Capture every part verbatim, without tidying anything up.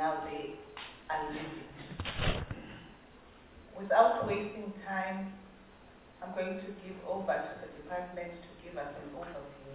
now they are leaving. Without wasting time, I'm going to give over to the department to give us an overview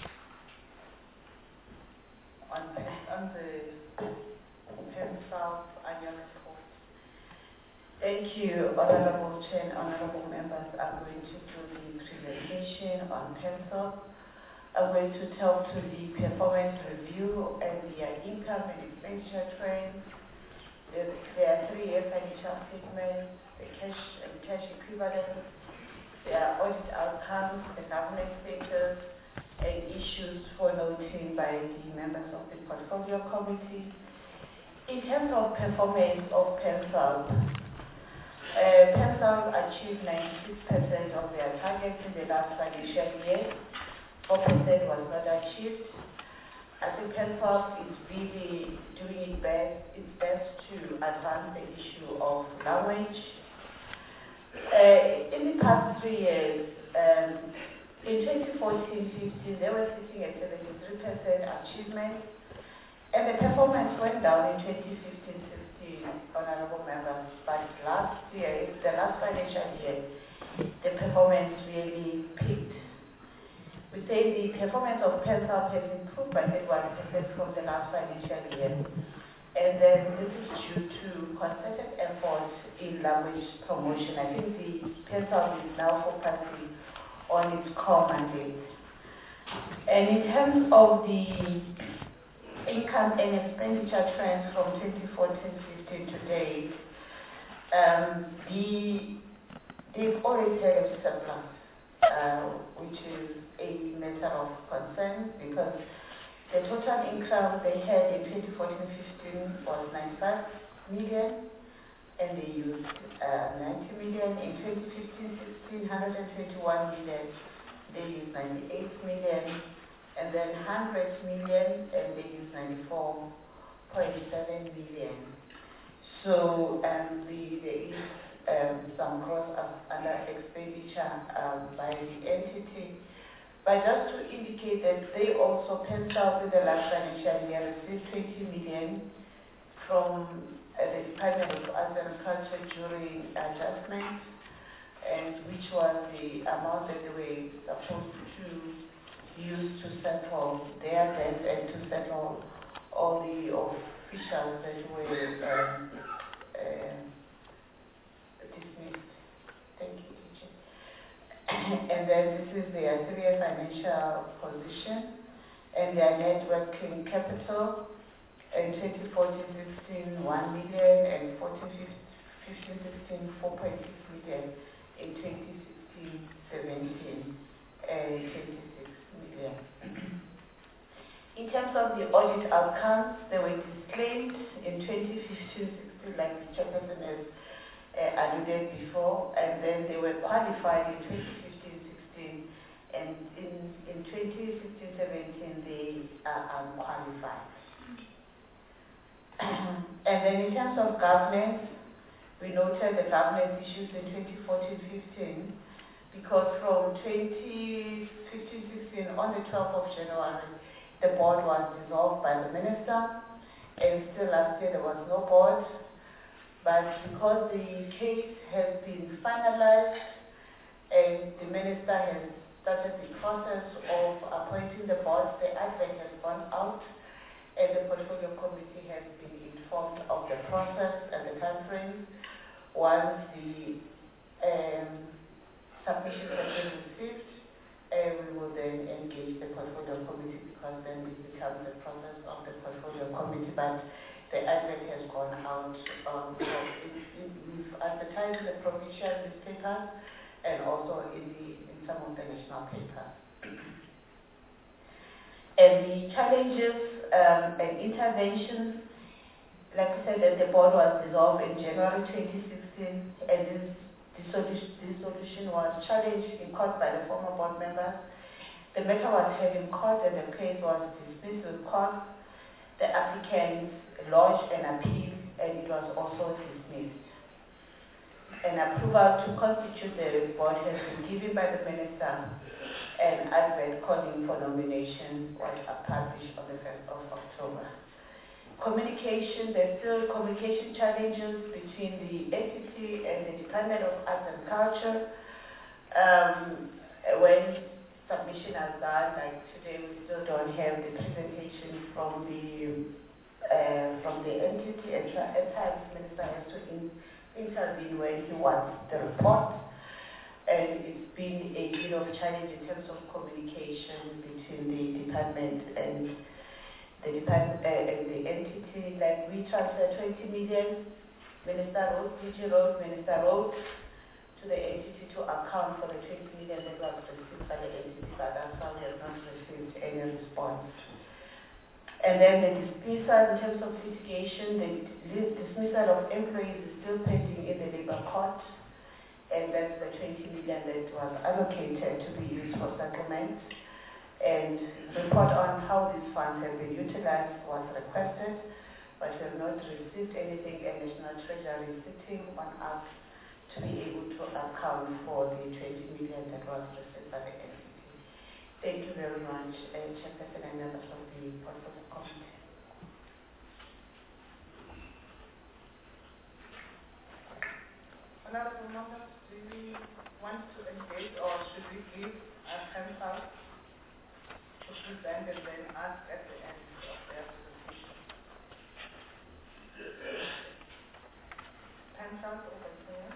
on, on the PenSouth annual report. Thank you, Honorable Chair and Honorable Members. I'm going to do the presentation on PenSouth. I'm going to talk to the performance review and their income and expenditure trends, their three-year financial statements, the cash and cash equivalents, their audit outcomes, the governance status, and issues for noting by the members of the Portfolio Committee. In terms of performance of PenSouth, uh, PenSouth achieved ninety-six percent of their targets in the last financial year. four percent was not achieved. I think PenSouth is really doing its best, its best to advance the issue of language. Uh, in the past three years, um, in twenty fourteen fifteen, they were sitting at seventy-three percent achievement, and the performance went down in twenty fifteen sixteen, honorable members. But last year, the last financial year, the performance really peaked. We say the performance of PenSouth has improved by thirty-one percent from the last financial year. And then this is due to concerted efforts in language promotion. I think the PenSouth is now focusing on its core mandate. And in terms of the income and expenditure trends from twenty fourteen fifteen to date, um, the, they've already had a surplus, uh, which is a matter of concern because the total income they had in twenty fourteen fifteen was ninety-five million, and they used uh, ninety million. In twenty fifteen sixteen, one hundred twenty-one million, they used ninety-eight million, and then one hundred million, and they used ninety-four point seven million. So um, the, there is um, some gross under expenditure um, by the entity. But just to indicate that they also PenSouth in the last financial year received twenty million from uh, the Department of Agriculture during adjustment, and which was the amount that they were supposed to use to settle their debt and to settle all the officials that were um, uh, dismissed. Thank you. And then this is their three-year financial position and their net working capital in twenty fourteen fifteen, one million, and fourteen fifteen sixteen, four point six million, in twenty sixteen seventeen, and twenty-six million. In terms of the audit outcomes, they were disclaimed in twenty fifteen sixteen, like the chairperson has Uh, alluded before, and then they were qualified in twenty fifteen sixteen, and in, in twenty sixteen seventeen they are unqualified. And then in terms of governance, we noted the governance issues in twenty fourteen fifteen, because from twenty fifteen sixteen, on the twelfth of January, the board was dissolved by the minister, and still last year there was no board. But because the case has been finalized and the minister has started the process of appointing the board, the advert has gone out and the Portfolio Committee has been informed of the process and the timeframe. Once the um, submissions have been received, uh, we will then engage the Portfolio Committee, because then it becomes the process of the Portfolio Committee. But the advert has gone out. Um, so it, it, we've advertised in the provincial newspapers and also in, the, in some of the national papers. And the challenges um, and interventions, like I said, that the board was dissolved in January twenty sixteen, and this dissolution, dissolution was challenged in court by the former board members. The matter was held in court and the case was dismissed with court. The applicants lodged an appeal and it was also dismissed. An approval to constitute the board has been given by the minister, and advert calling for nomination was published on the first of October. communication, there's still communication challenges between the entity and the Department of Arts and Culture. Um, when submission is done, like today, we still don't have the presentation from the uh, from the entity, and at times Minister has to in, intervene when he wants the report. And it's been a bit of a challenge in terms of communication between the department and the department uh, and the entity. Like we transfer twenty million, Minister wrote, D G wrote, Minister wrote to the entity to account for the twenty million that was received by the entity, but that's how we have not received any response. And then the dismissal in terms of litigation, the dismissal of employees is still pending in the labor court. And that's the twenty million that was allocated to be used for settlement. And report on how these funds have been utilized was requested, but we have not received anything, and National Treasury is sitting on us to be able to account for the twenty million that was received by the N C T. Thank you very much, uh, Chairperson and members of the Portfolio Committee. Honorable members, do we want to engage, or should we give our counsel to present and then ask at the end of their presentation? Counsel over here.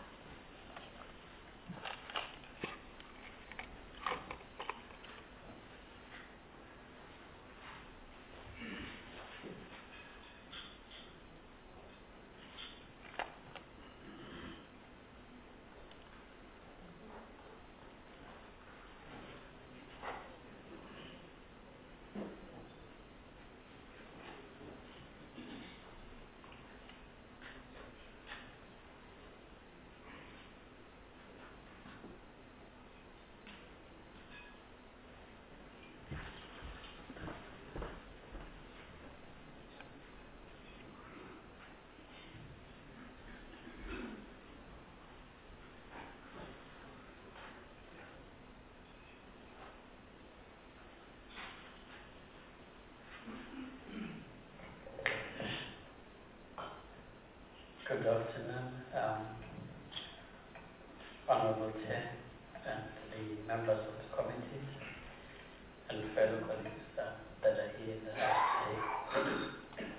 Good afternoon, um, Honorable Chair and the members of the committee and fellow colleagues uh, that are here in the house today.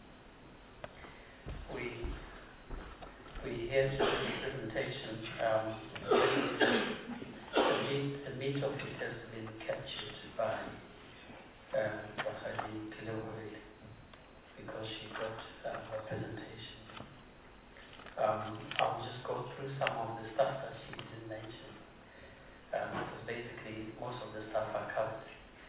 We we hear today's presentation. Um, the, meat, the meat of it has been captured by Bahadi uh, because she got uh, her presentation. Um, I'll just go through some of the stuff that she didn't mention, um, because basically most of the stuff are covered.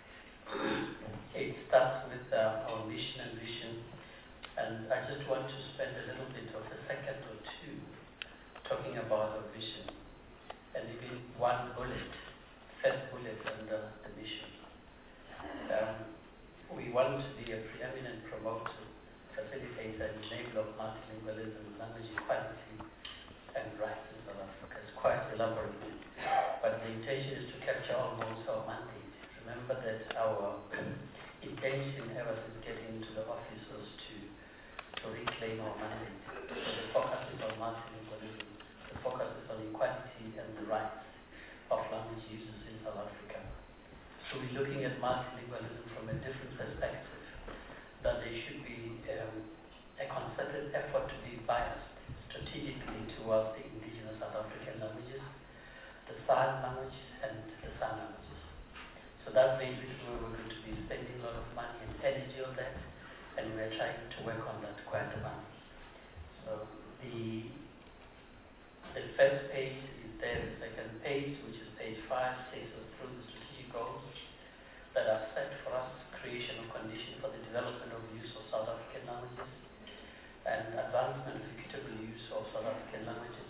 It starts with uh, our mission and vision, and I just want to spend a little bit of a second or two talking about our vision, and even one bullet, first bullet under the mission. Um, we want to be a preeminent promoter, facilitator, and enabler of multilingualism, language equality, and rights in South Africa. It's quite elaborate, but the intention is to capture almost our mandate. Remember that our intention ever since getting into the office was to, to reclaim our mandate. So the focus is on multilingualism, the focus is on equality and the rights of language users in South Africa. So we're looking at multilingualism from a different perspective, that there should be um, a concerted effort to be biased strategically towards the indigenous South African languages, the sign language, and the sign languages. So that's basically where we're going to be spending a lot of money and energy on that, and we're trying to work on that quite a lot. So the, the first page is there, the second page, which is page five, takes us through the strategic goals that are set for us, creation of conditions for the development of use of South African languages and advancement of equitable use of South African languages.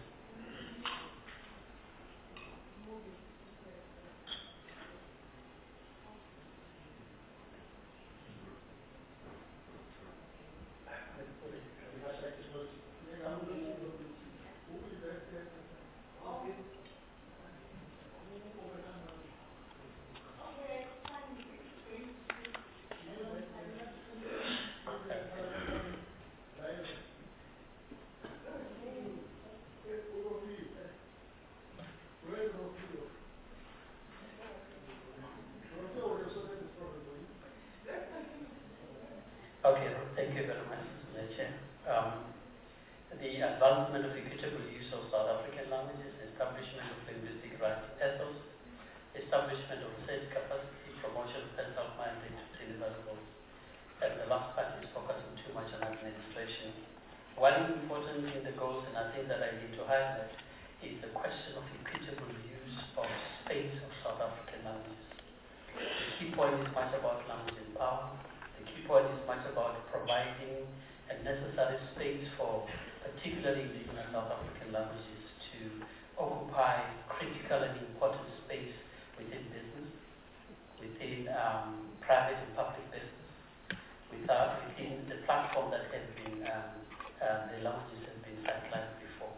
advancement of equitable use of South African languages, establishment of linguistic rights ethos, establishment of state capacity, promotion of self-minded delivery goals. And the last part is focusing too much on administration. One important in the goals, and I think that I need to highlight, is the question of equitable use of space of South African languages. The key point is much about language and power. The key point is much about providing a necessary space for particularly indigenous South African languages to occupy critical and important space within business, within um, private and public business, without, within the platform that has been, um, uh, the languages have been sidelined before.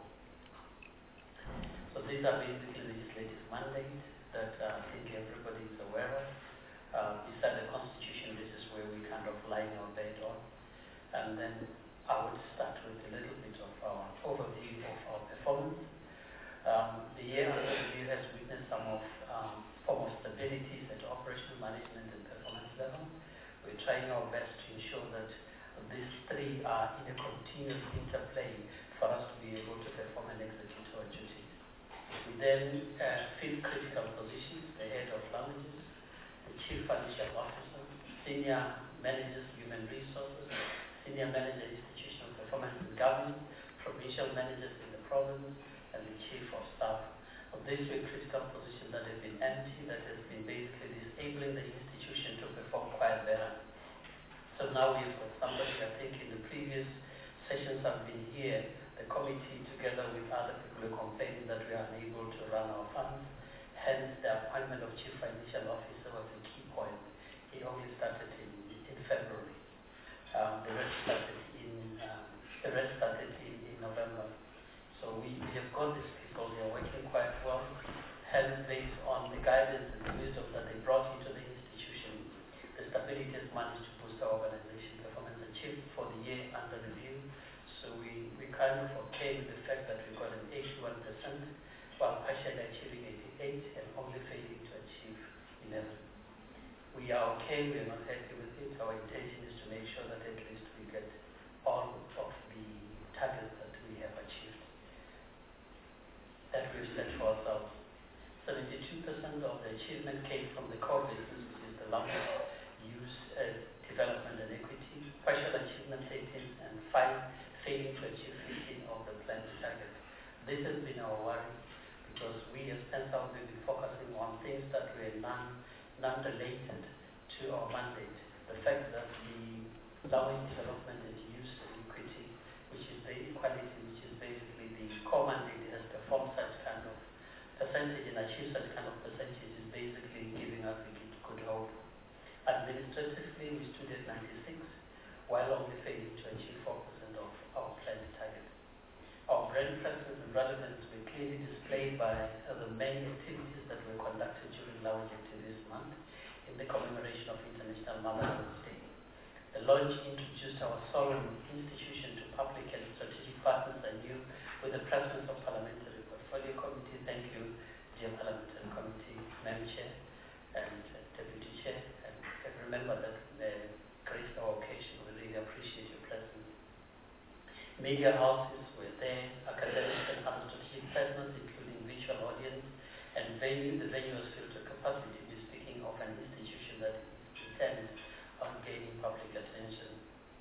So these are basically legislative mandates that uh, I think everybody is aware of. Uh, beside the Constitution, this is where we kind of line our bed on. And then I would start with a little bit of our overview of our performance. Um, the year under review has witnessed some of um, form of stabilities at operational management and performance level. We're trying our best to ensure that these three are in a continuous interplay for us to be able to perform and execute our duties. We then uh, fill critical positions, the head of languages, the chief financial officer, senior managers human resources, senior manager institutional performance and governance, provincial managers in the province, and the chief of staff. Of these were critical positions that have been empty, that has been basically disabling the institution to perform quite better. So now we've got somebody, I think in the previous sessions I've been here, the committee together with other people are complaining that we are unable to run our funds. Hence the appointment of chief financial officer was a key point. He only started in, in February. Um, the rest started in um, the rest started in, in November. So we, we have got these people, they are working quite well. Hence, based on the guidance and the wisdom that they brought into the institution, the stability has managed to boost our organization performance achieved for the year under review. So we, we kind of okay with the fact that we got an eighty-one percent while partially achieving eighty-eight and only failing to achieve eleven. We are okay, we are not happy with it. Our intention is to make sure that at least we get all of the targets that we have achieved, that we've set for ourselves. seventy-two percent of the achievement came from the core business, which is the language use, uh, development and equity. Partial achievement eighteen and five failing to achieve fifteen of the planned targets. This has been our worry because we as Pensouth will be focusing on things that were non, non-related to our mandate. The fact that the language development and use and equity, which is the equality, which is basically the core mandate, has performed such kind of percentage and achieved such kind of percentage is basically giving us a good hope. Administratively, we stood at ninety-six, while only failing to achieve four percent of our planned target. Our brand presence and relevance were clearly displayed by uh, the many activities that were conducted during Language Activities Month in the commemoration of International Mother Language Day. The launch introduced our solemn institution to public and strategic partners anew with the presence of Parliamentary Portfolio Committee. Thank you, dear Parliamentary Committee, Madam Chair and uh, Deputy Chair. And, and remember that uh, graced our occasion. We really appreciate your presence. Media houses were there, academic and other strategic partners, including virtual audience, and venue. The venue was filled to capacity. We're speaking of an institution that is intent on gaining public attention.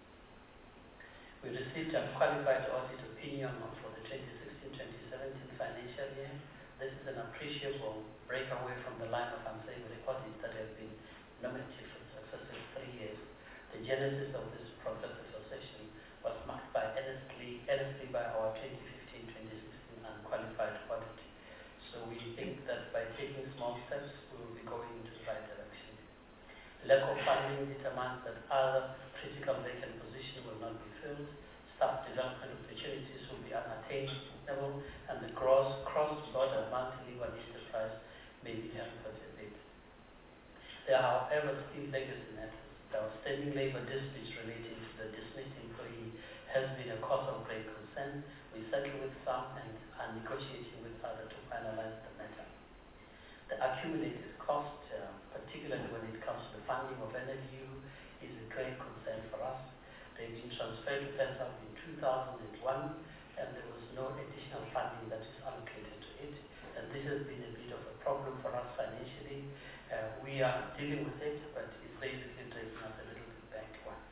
We received a qualified audit opinion for the twenty sixteen twenty seventeen financial year. This is an appreciable breakaway from the line of unsavory audits that have been normative for successive three years. The genesis of this process association was marked by earnestly, earnestly by our twenty fifteen twenty sixteen unqualified audit. So we think that by taking small steps, we will be going into the right direction. Lack of funding determines that other critical vacant positions will not be filled, staff development opportunities will be unattainable, and the gross cross-border multilingual enterprise may be hampered a bit. There are, however, still legacy matters. The outstanding labor disputes relating to the dismissed employee has been a cause of great concern. We settle with some and are negotiating with others to finalize the matter. The accumulated cost, uh, particularly when it comes to the funding of N L U, is a great concern for us. They've been transferred to Pensouth in two thousand one and there was no additional funding that is allocated to it. And this has been a bit of a problem for us financially. Uh, we are dealing with it, but it's basically taking us a little bit backward.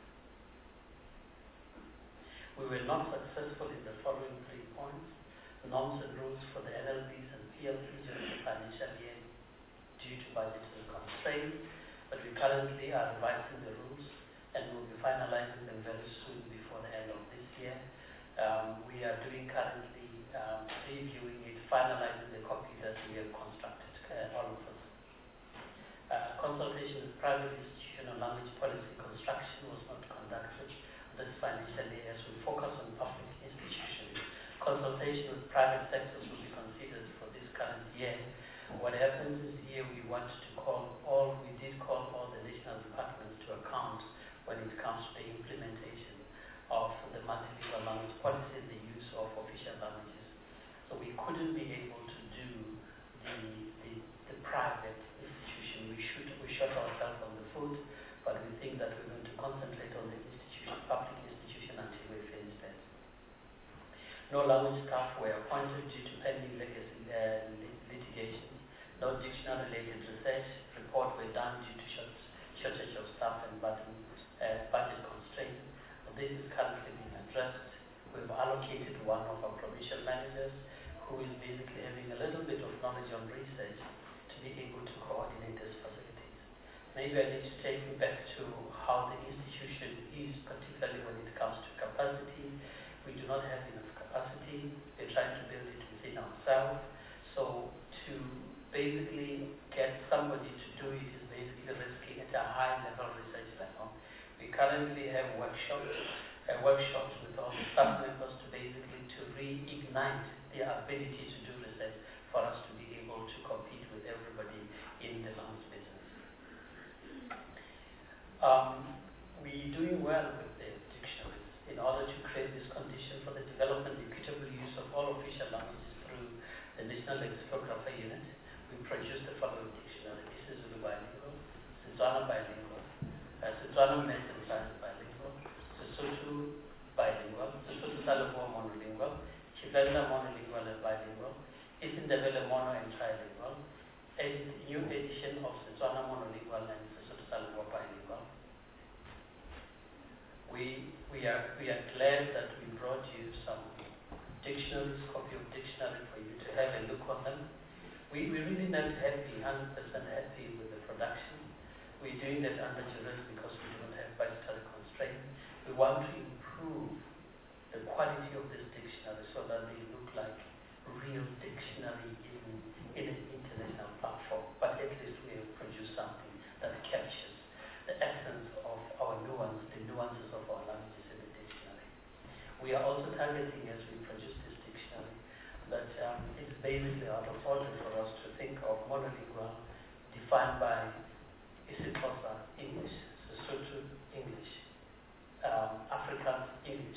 We were not successful in the following three points: norms and rules for the N L Bs and P L Ps during the financial year due to budgetary constraints, but we currently are revising the rules and we'll be finalizing them very soon before the end of this year. Um, we are doing currently um, reviewing it, finalizing the copy that we have constructed, uh, all of us. Uh, consultation with private institutional language policy construction was not conducted this financial year as we focus on public institutions. Consultation with private sectors will be considered for this current year. What happens is here we want to call all, we did call all the national departments to account when it comes to the implementation of the multilingual language policy and the use of official languages. So we couldn't be able to do the, the, the private institution. We should we shot ourselves on the foot, but we think that we're going to concentrate on the institution, public institution until we finish that. No language staff were appointed due to pending legacy uh, litigation. No dictionary-related research report were done due to short, shortage of staff and button, uh, budget constraints. This is currently being addressed. We've allocated one of our provincial managers who is basically having a little bit of knowledge on research to be able to coordinate these facilities. Maybe I need to take you back to how the institution is, particularly when it comes to capacity. We do not have enough capacity. We're trying to build it within ourselves. So to basically get somebody to do it is basically risky at a high level research level. We currently have workshops, uh, workshops with all the staff members to basically to reignite their ability to do research for us to be able to compete with everybody in the language business. Um, we're doing well with the dictionaries. In order to create this condition for the development and equitable use of all official languages through the National Lexicographer Unit, we produced the following dictionary. This is Zulu bilingual, Setswana bilingual, uh, Setswana Maths and Science bilingual, Sesotho bilingual, Sesotho Salomo monolingual, Tshivenda monolingual and bilingual, isiNdebele mono and trilingual, a new edition of Setswana monolingual and Sesotho Salomo bilingual. We we are we are glad that we brought you some dictionaries, copy of dictionary for you to have a look on them. We we really not happy, one hundred percent happy with the production. We're doing that under duress because we don't have budgetary constraints. We want to improve the quality of this dictionary so that they look like real dictionary in, in an international platform. But at least we have produced something that captures the essence of our nuance, the nuances of our languages in the dictionary. We are also targeting, as we produce this dictionary, that um, it's basically out of order for us to think of monolingual defined by isiXhosa English, Sesotho English, um, Afrikaans English,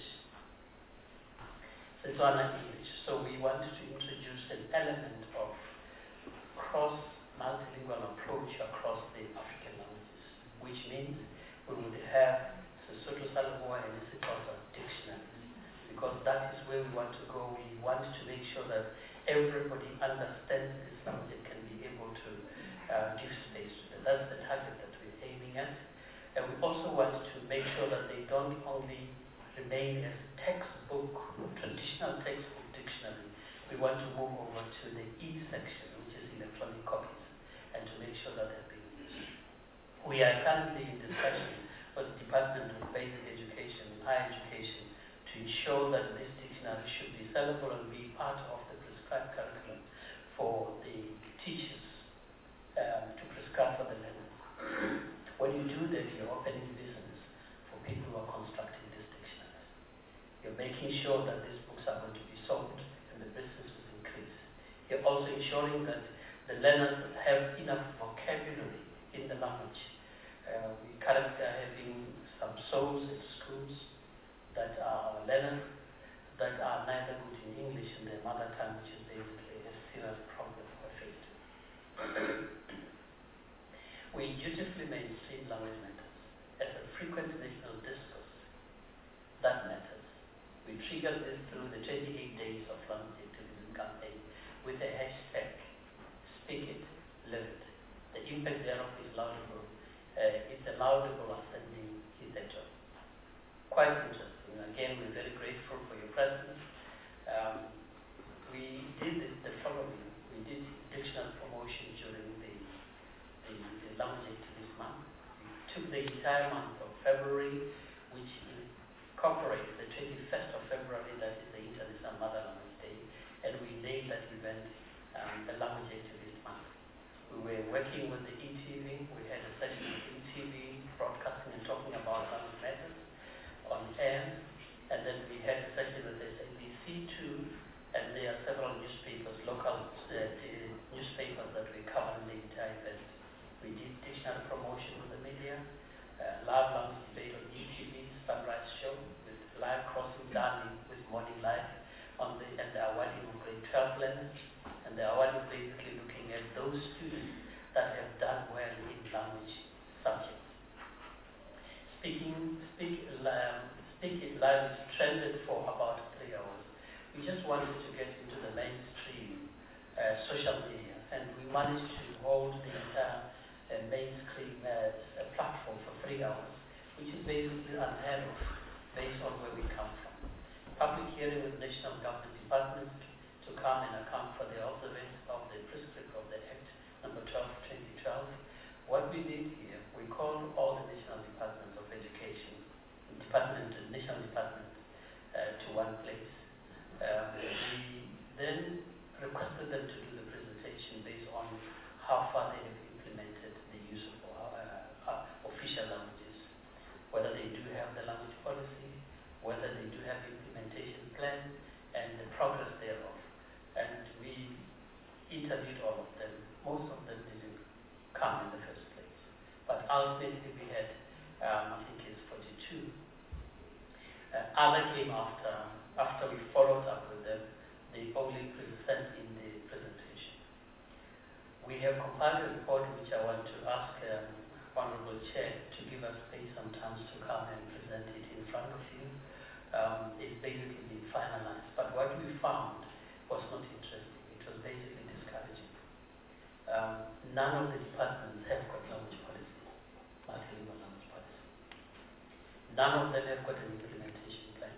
Setswana English. So we want to introduce an element of cross multilingual approach across the African languages, which means we would have Sesotho Salomo and isiXhosa dictionaries, because that is where we want to go. We want to make sure that everybody understands this language and can be able to uh, give space to them. That's the target that we're aiming at. And we also want to make sure that they don't only remain as textbook, traditional textbook dictionary. We want to move over to the E section, which is electronic copies, and to make sure that they're being used. We are currently in discussion with the Department of Basic Education and Higher Education to ensure that this dictionary should be sellable and be part of the prescribed curriculum for the teachers um, to prescribe for the learners. When you do that, you're opening business for people who are constructing these dictionaries. You're making sure that these books are going to be sold and the business will increase. You're also ensuring that the learners have enough vocabulary in the language. Uh, we currently are having some souls at schools that are learners that are neither good in English and their mother tongue, which is basically a serious problem we're facing. We dutifully mainstream language matters as a frequent national discourse that matters. We We triggered this through the twenty-eight days of language activism campaign with the hashtag Speak It, Live It. The impact thereof is laudable. Uh, it's a laudable ascending hitherto. Quite interesting. Again, we're very grateful for your presence. Um, we did the, the following. We did dictionary promotion during the, the, the language activist month. We took the entire month of February, which incorporates the twenty-first of February, that is the International Mother Language Day, and we named that event um, the Language Activist Month. We were working with the E T V. We had a session with E T V broadcasting and talking about language matters on air, and then we had a session with S A B C too, and there are several newspapers, local uh, newspapers that we covered in the entire event. We did dictionary promotion with the media, uh, live language debate on E T V, Sunrise Show with live crossing done with Morning Live on the and the awarding of grade twelve learners, and the award is basically looking at those students that have done well in language subjects. Speaking, speak, um, speaking live is trended for about three hours. We just wanted to get into the mainstream uh, social media, and we managed to hold the entire uh, mainstream uh, platform for three hours, which is basically unheard of based on where we come from. Public hearing with national government departments to come and account for the observance of the prescript of the Act number twelve, twenty twelve. What we did here, we called all the national departments of education, department, national departments uh, to one place. Um, we then requested them to do the presentation based on how far they have implemented the use of uh, uh, official languages, whether they do have the language policy, whether they do have implementation plan, and the progress thereof. And we interviewed all of them. Most of them didn't come in the first place. But ultimately we had, um, I think it's forty-two. Uh, other came after, after we followed up with them, they only present in the presentation. We have compiled a report which I want to ask um, Honorable Chair to give us space sometimes to come and present it in front of you. Um, it's basically been finalized. But what we found was not interesting. It was basically discouraging. Um, none of the departments have got language policy, multilingual language policy. None of them have got an implementation plan.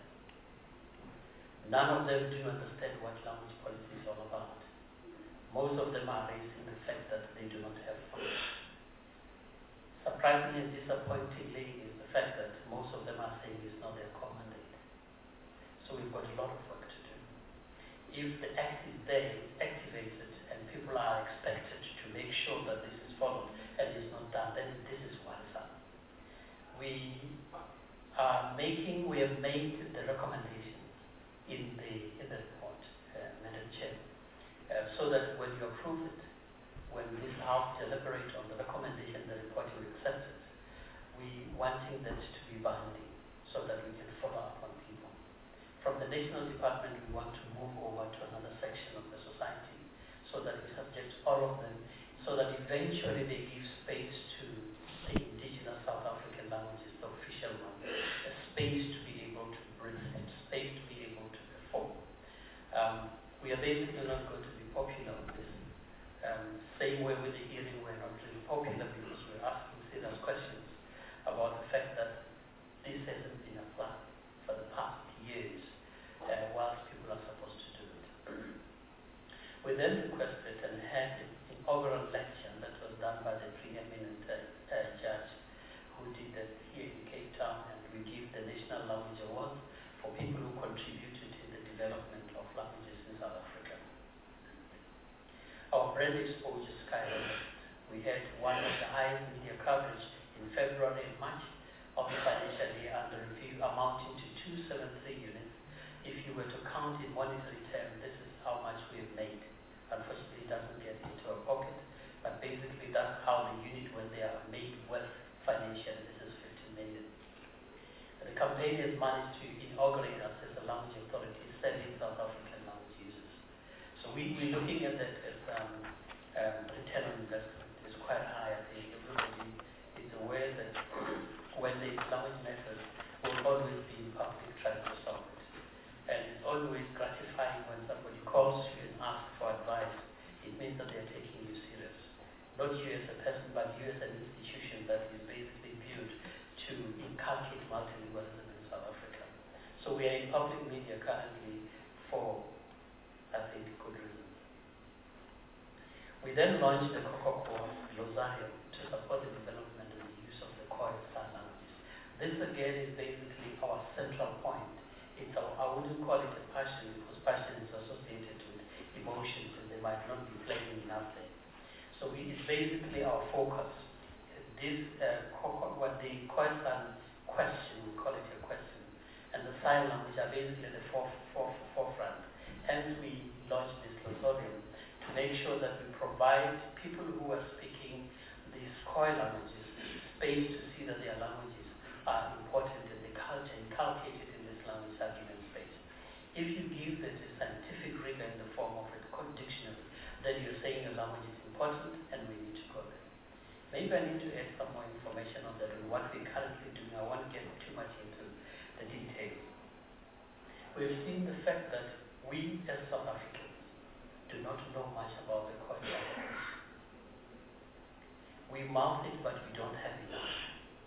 None of them do understand what language policy is all about. Most of them are raising the fact that they do not have funds. Surprisingly and disappointingly is the fact that most of them are saying it's not their core mandate. So we've got a lot of work to do. If the act is there, it's activated, and people are expected to make sure that this is followed and it's not done, then this is what is up. We are making, we have made the recommendations in the in the report, uh, Madam Chair, uh, so that when you approve it, when this House deliberates on the recommendation, the report will accept it, we wanting that to be binding so that we can follow up on people. From the national department, we want to move over to another section of the society so that we subject all of them, so that eventually they give space to the indigenous South African languages, the official one, a space to be able to breathe, a space to be able to perform. Um, we are basically not going to be popular with this. Um, same way with the hearing, we're not really popular because we're asking serious questions about the fact that this hasn't been applied for the past years, uh, whilst people are supposed to do it. We then requested and had an inaugural lecture that was done by the preeminent uh, uh, judge who did that here in Cape Town, and we give the National Language Award for people who contributed in the development of languages in South Africa. Our brand exposure skyrocketed. We had one of the highest media coverage in February and March of the financial year under review, amounting to two hundred seventy-three units. If you were to count in monetary terms, this is how much we have made. Unfortunately, it doesn't get into our pocket, but basically that's how the unit, when they are made worth financially, this is fifty million. The campaign has managed to inaugurate us as a language authority serving South African language users. So we, we're looking at that as um, um, return on investment is quite high. I think everybody is aware that when the language matters will always be in public trying to solve it. not you as a person, but you as an institution that is basically built to inculcate multilingualism in South Africa. So we are in public media currently for, I think, good reason. We then launched the Kokokwa Glossarium to support the development and the use of the Khoi sign languages. This again is basically our central point. It's our, I wouldn't call it a passion because passion is associated with emotions and they might not be playing enough there. So we, it's basically our focus. This, uh, what the Khoi sign question, we call it a question, and the sign language are basically the foref foref forefront. Hence we launched this Glossarium to make sure that we provide people who are speaking these Khoi languages space to see that their languages are important and the culture inculcated in this language are given space. If you give it a scientific rigor in the form of a dictionary, then you're saying your language is important and we need to go there. Maybe I need to add some more information on that and what we're currently doing. I won't get too much into the details. We've seen the fact that we as South Africans do not know much about the Khoi language. We mouth it, but we don't have enough.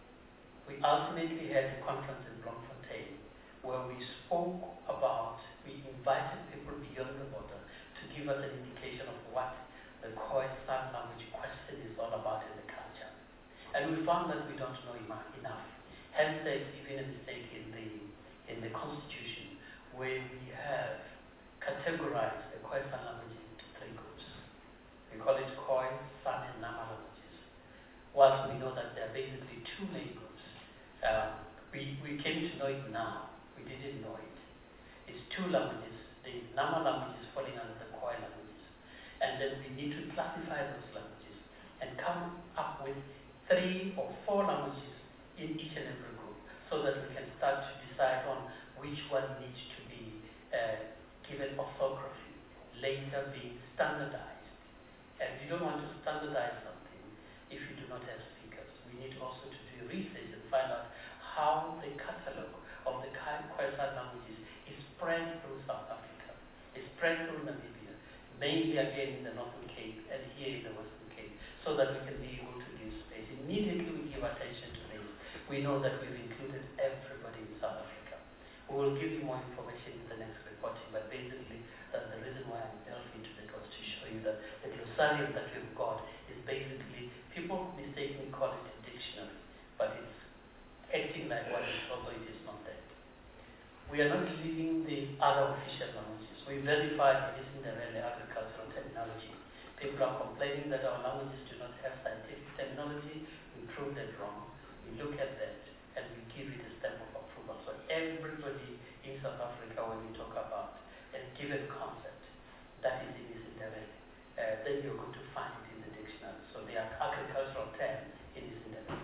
We ultimately had a conference in Bloemfontein where we spoke about, we invited people beyond the border to give us an indication of what the Khoi sign language question is all about in the culture. And we found that we don't know enough. Hence, there's even a mistake in the, in the Constitution where we have categorized the Khoi sign language into three groups. We call it Khoi, San, and Nama languages. Whilst we know that there are basically two main groups. Um, we, we came to know it now. We didn't know it. It's two languages. The Nama language is falling under the Khoi languages. And then we need to classify those languages and come up with three or four languages in each and every group so that we can start to decide on which one needs to be uh, given orthography, later being standardized. And you don't want to standardize something if you do not have speakers. We need also to do research and find out how the catalog of the Khoi sign languages is spread through South Africa, is spread through Namibia, mainly again in the Northern Cape and here in the Western Cape, so that we can be able to give space. Immediately we give attention to this, we know that we've included everybody in South Africa. We will give you more information in the next reporting, but basically that's the reason why I'm delving into that was to show you that the glossarium that we've got is basically, people mistakenly call it a dictionary, but it's acting like what it is, although it is not that. We are not leaving the other official languages. We verified it is in the really agricultural terminology. People are complaining that our languages do not have scientific terminology. We prove that wrong. We look at that and we give it a stamp of approval. So everybody in South Africa, when we talk about a given concept that is in Isindebele, uh, then you're going to find it in the dictionary. So they are agricultural terms in Isindebele.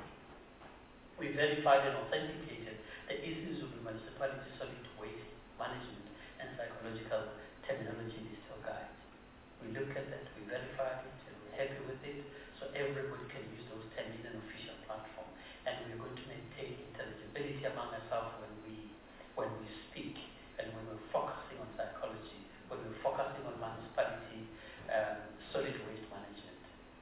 We verified and authenticated the isiZulu municipality solid waste management and psychological terminology digital guide. We look at that, we verified it, and we're happy with it, so everybody can use those terms in an official platform. And we're going to maintain intelligibility among ourselves when we when we speak and when we're focusing on psychology, when we're focusing on municipality um, solid waste management.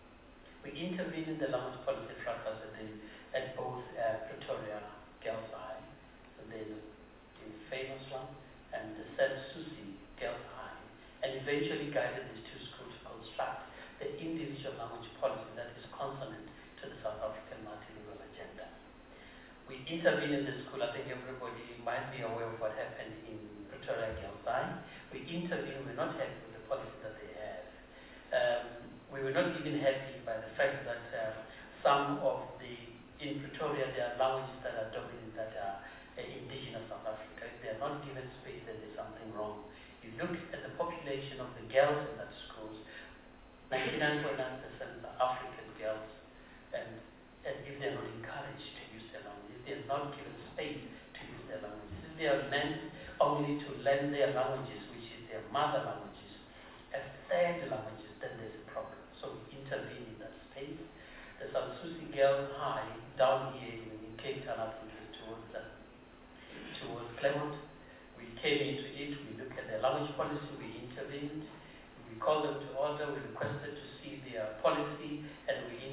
We intervene in the language policy fracas at, the, at both uh, Pretoria Girls High, there's a famous one, and the Saint Susie Girls High, and eventually guided these two schools to construct the individual language policy that is consonant to the South African multilingual agenda. We intervene in the school. I think everybody might be aware of what happened in Pretoria Girls High. We intervene. We're not happy with the policy that they have. Um, we were not even happy by the fact that uh, some of the, in Pretoria, there are languages that are dominant that are uh, indigenous South Africa. If they are not given space, then there's something wrong. You look at the population of the girls in that schools, ninety-nine point nine percent are African girls, and, and if they're not encouraged to use their language, if they're not given space to use their languages, if they are meant only to learn their languages, which is their mother languages, as third languages, then there's a problem. So we intervene in that space. The Sansusi Girls High, down here in, in Cape Town, I think it's towards, uh, towards Claremont, we came into it, we looked at their language policy, we intervened, we called them to order, we requested to see their policy, and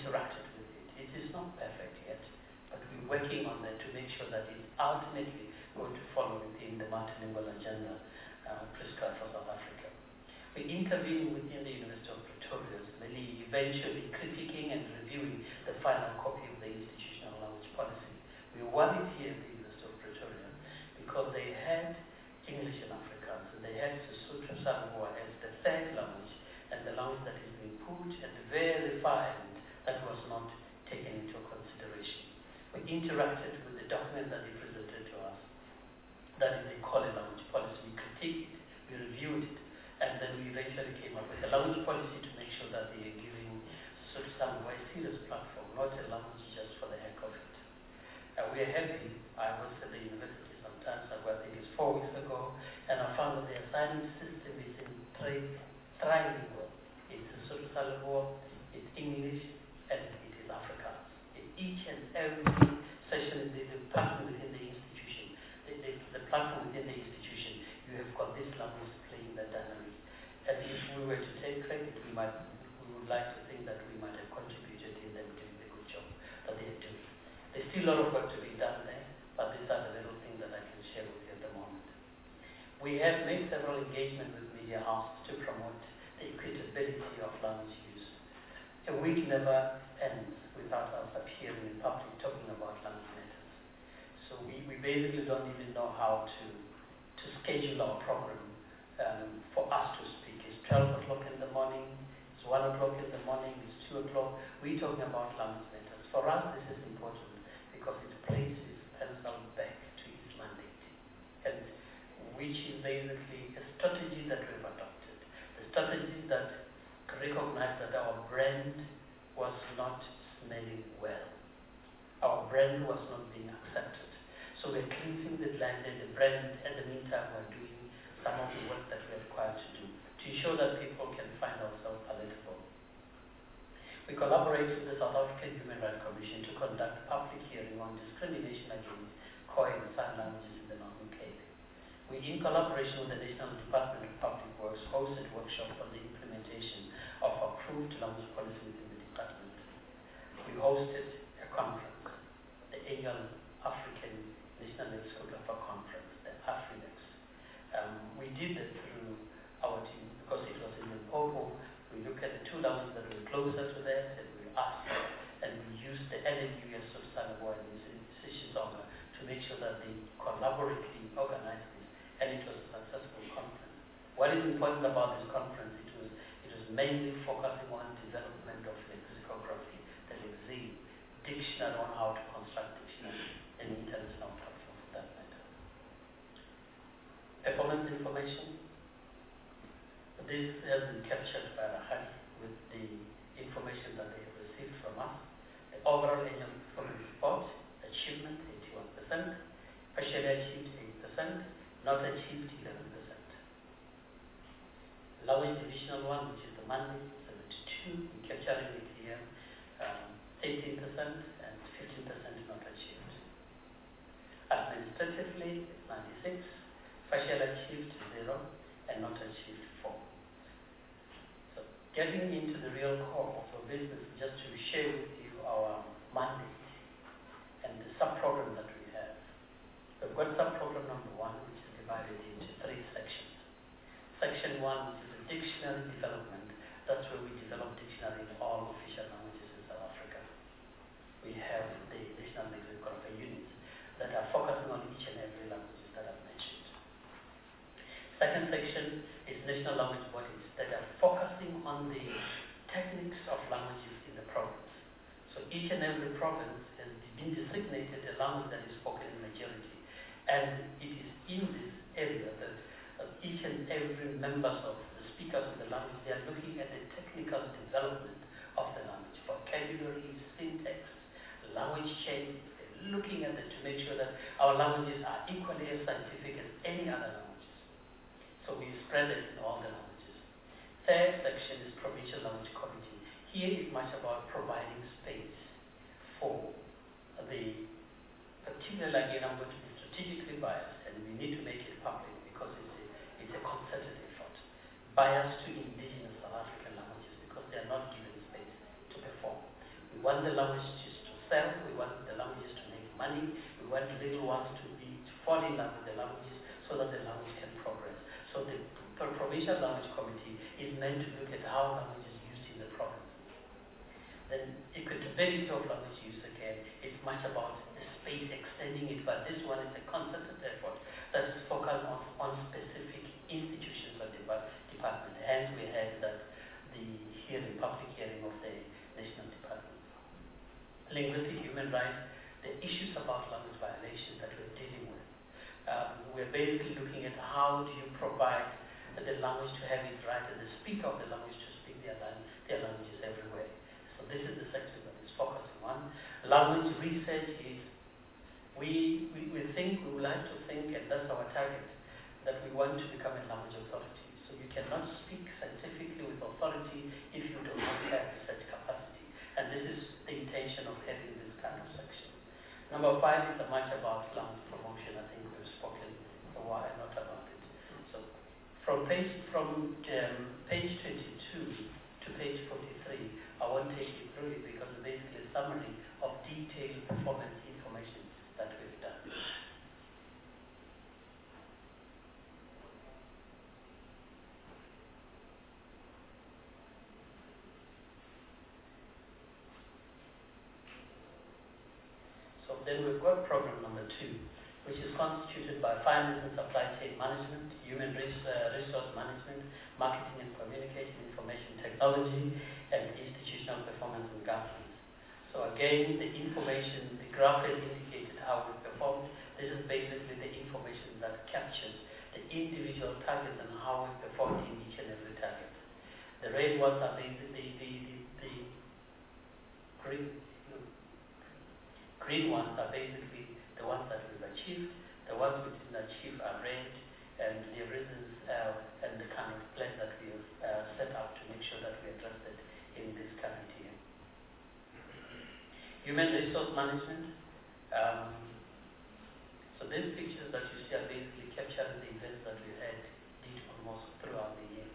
interacted with it. It is not perfect yet, but we're working on that to make sure that it's ultimately going to follow within the multilingual agenda uh, prescribed for South Africa. We intervene within the University of Pretoria, really eventually critiquing and reviewing the final copy of the institutional language policy. We were worried here at the University of Pretoria because they had English and Afrikaans, and they had Sesotho Samoa as the third language, and the language that is being put at the very far end that was not taken into consideration. We interacted with the document that they presented to us, that is they call a language policy. We critiqued it, we reviewed it, and then we eventually came up with a language policy to make sure that they are giving Sesotho Samoa a serious platform, not a language just for the heck of it. Uh, we are happy. I was at the university sometimes ago, I think it's four weeks ago, and I found that the assignment system is in tri- trilingual. It's Sesotho Samoa, it's English, and it is Afrikaans. In each and every session, the, the platform within the institution, the, the, the platform within the institution, you have got this language playing the dynamic. And if we were to take credit, we might, we would like to think that we might have contributed in them doing the good job that they are doing. There's still a lot of work to be done there, but these are the little things that I can share with you at the moment. We have made several engagements with media houses to promote the equitability of language use. A week never ends without us appearing in public talking about language matters. So we, we basically don't even know how to, to schedule our program um, for us to speak. It's twelve o'clock in the morning, it's one o'clock in the morning, it's two o'clock. We're talking about language matters. For us, this is important because it places pencil back to its mandate, and which is basically a strategy that we've adopted. The strategy that recognized that our brand was not smelling well. Our brand was not being accepted. So we're cleansing the land and the brand. At the meantime, we're doing some of the work that we're required to do to ensure that people can find ourselves palatable. We collaborate with the South African Human Rights Commission to conduct a public hearing on discrimination against Khoi and sign languages in the Northern Cape. We, in collaboration with the National Department of Public Works, hosted workshops on the implementation of approved language policy within the department. We hosted a conference, the annual African National Lexicographer Conference, the AfriLex. Um, we did that through our team because it was in Limpopo. We looked at the two languages that were closer to that, and we asked, and we used the L N U S of Samoa and Sishisonga to make sure that they collaboratively organized this, and it was a successful conference. What is important about this conference, it was it was mainly focusing on development of lexicography, the Lexi dictionary, on how to construct dictionary, and international platform for that matter. Performance information. This has been captured by Rahali with the information that they have received from us. The overall annual performance report, achievement eighty-one percent, partially achieved eight percent, not achieved eleven percent. Language divisional one, which is the mandate, seventy-two, we're capturing it here, um, eighteen percent and fifteen percent not achieved. Administratively, it's ninety-six, partially achieved zero, and not achieved four. Getting into the real core of our business, just to share with you our mandate and the sub-program that we have. We've got sub-program number one, which is divided into three sections. Section one, which is the dictionary development. That's where we develop dictionary in all official languages in South Africa. We have the National Lexicographer units that are focusing on each and every language that I've mentioned. Second section is national language bodies that are focusing on the techniques of languages in the province. So each and every province has been designated a language that is spoken in majority. And it is in this area that uh, each and every members of the speakers of the language, they are looking at the technical development of the language, vocabulary, syntax, language change. They're looking at it to make sure that our languages are equally as scientific as any other language. So we spread it in all the languages. Third section is Provincial Language Committee. Here is much about providing space for the, particularly again, I'm going to be strategically biased, and we need to make it public because it's a, it's a concerted effort. Biased to indigenous South African languages because they are not given space to perform. We We want the languages to sell, we want the languages to make money, we want the little ones to be to fall in love with the languages so that the language can progress. So the Pro- Provincial Language Committee is meant to look at how language is used in the province. Then equitability of language use again, it's much about the space extending it, but this one is a concerted effort that is focused on, on specific institutions of the depart- department. Hence we had that the hearing, public hearing of the National Department. Linguistic human rights, the issues about language violations that we're dealing with. Um, we're basically looking at how do you provide the language to have it right and the speaker of the language to speak their, lang- their languages everywhere. So this is the section that is focusing on. Language research is, we, we, we think, we would like to think, and that's our target, that we want to become a language authority. So you cannot speak scientifically with authority if you do not have research capacity. And this is the intention of having this kind of section. Number five is much about language promotion. I think we've spoken a while not about it. So from page from um, page twenty-two to page forty-three, I won't take you through it because it's basically a summary of detailed performance information that we've done. So then we've got program number two, which is constituted by finance and supply chain management, human res- uh, resource management, marketing and communication, information technology, and institutional performance and governance. So again, the information, the graph has indicated how we performed. This is basically the information that captures the individual targets and how we performed in each and every target. The red ones are basically the, the, the, the green, green ones are basically the ones that we've achieved. The ones we didn't achieve are red, and the reasons uh, and the kind of plan that we have uh, set up to make sure that we address it in this current year. Human resource management. Um, so these pictures that you see are basically capturing the events that we had did almost throughout the year.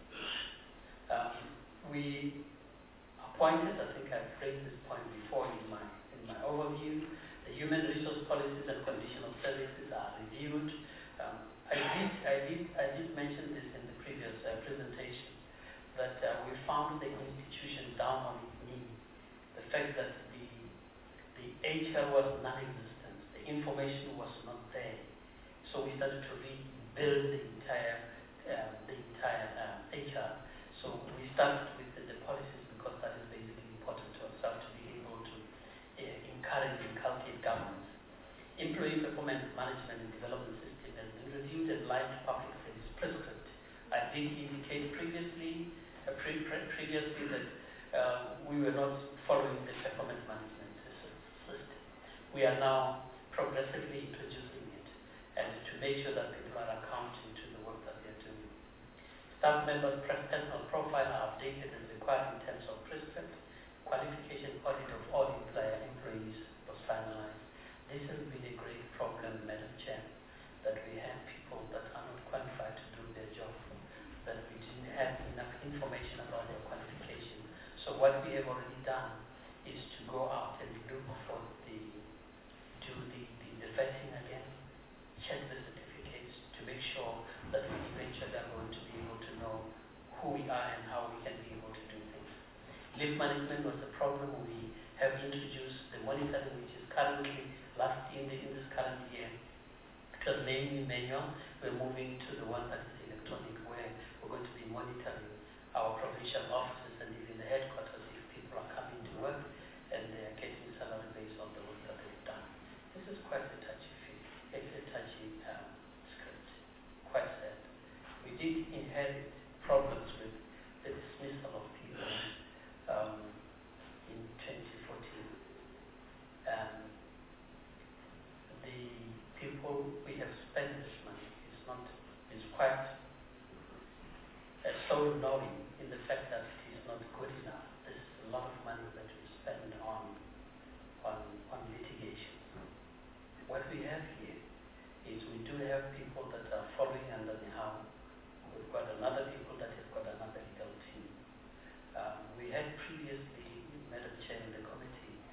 Um, we appointed, I think I've raised this point before in my in my overview. The human resource policies and conditional services are reviewed. Um, I did I did I did mention this in the previous uh, presentation that uh, we found the institution down on its knee. The fact that the the H R was non-existent, the information was not there. So we started to rebuild the entire um, the entire um, H R. So we started with the, the policies because that is basically important to ourselves to be able to uh, encourage and inculcate governance. Employee performance management and development system has been reviewed and aligned to public service prescript. I did indicate previously, uh, pre- pre- previously that uh, we were not following the performance management system. We are now progressively introducing it, and to make sure that people are accounting to the work that they are doing. Staff members' personal profile are updated as required in terms of prescript. Qualification audit of all employer employees was finalized. This has been a great problem, Madam Chair, that we have people that are not qualified to do their job, that we didn't have enough information about their qualification. So what we have already done is to go out and look for the, do the, the, the vetting again, check the certificates to make sure that we eventually are going to be able to know who we are and how we can be able to do things. Leave management was a problem. We have introduced the monitoring, which is currently last in, the, in this current year. It was mainly manual. We're moving to the one that is electronic, where we're going to be monitoring our provincial offices and even the headquarters if people are coming to work and they are getting salary based on the work that they've done. This is quite a touchy, a, a touchy um, script. Quite sad. We did inherit problems with the dismissal of people um, in twenty fourteen. Um, the people we have spent this money is not is quite uh, so knowing in the fact that it is not good enough. This is a lot of money that we spend on on on litigation. What we have here is we do have people that are following under the house. We've got another people that have got another legal team. Um, we had previously, Madam Chair, in the committee,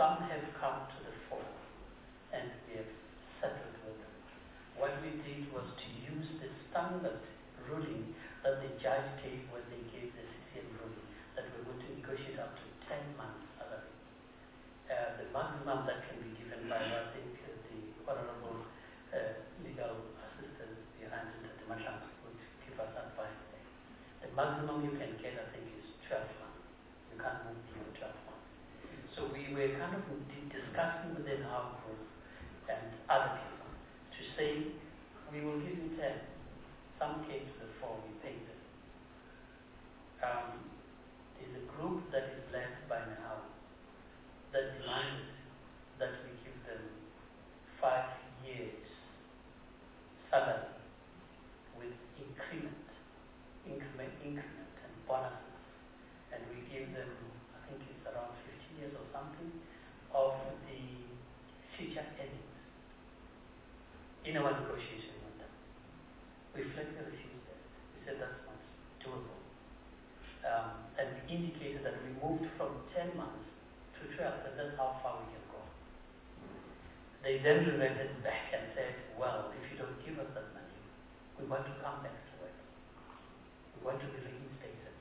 some have come to the fore and we have settled with them. What we did was to use the standard ruling that the judge gave when they gave the C C M ruling, that we're going to negotiate up to ten months salary. Uh, the maximum that can be given by, I think, uh, the Honorable uh, Legal Assistant behind it at the Matlangs would give us advice there. The maximum you can get, I think, is twelve months. You can't move beyond twelve months. So we were kind of discussing within our group and other people to say, we will give you ten. Some came to the fore, we paid them. Um, there's a group that is led by Nahau that demanded that we give them five years salary with increment, increment, increment and bonuses. And we give them, I think it's around fifty years or something, of the future earnings in our negotiation with them. We flatly refused that. We said that's not doable. Um, and we indicated that we moved from ten months to twelve, and that's how far we can go. They then reverted back and said, well, if you don't give us that money, we want to come back to work. We want to be reinstated.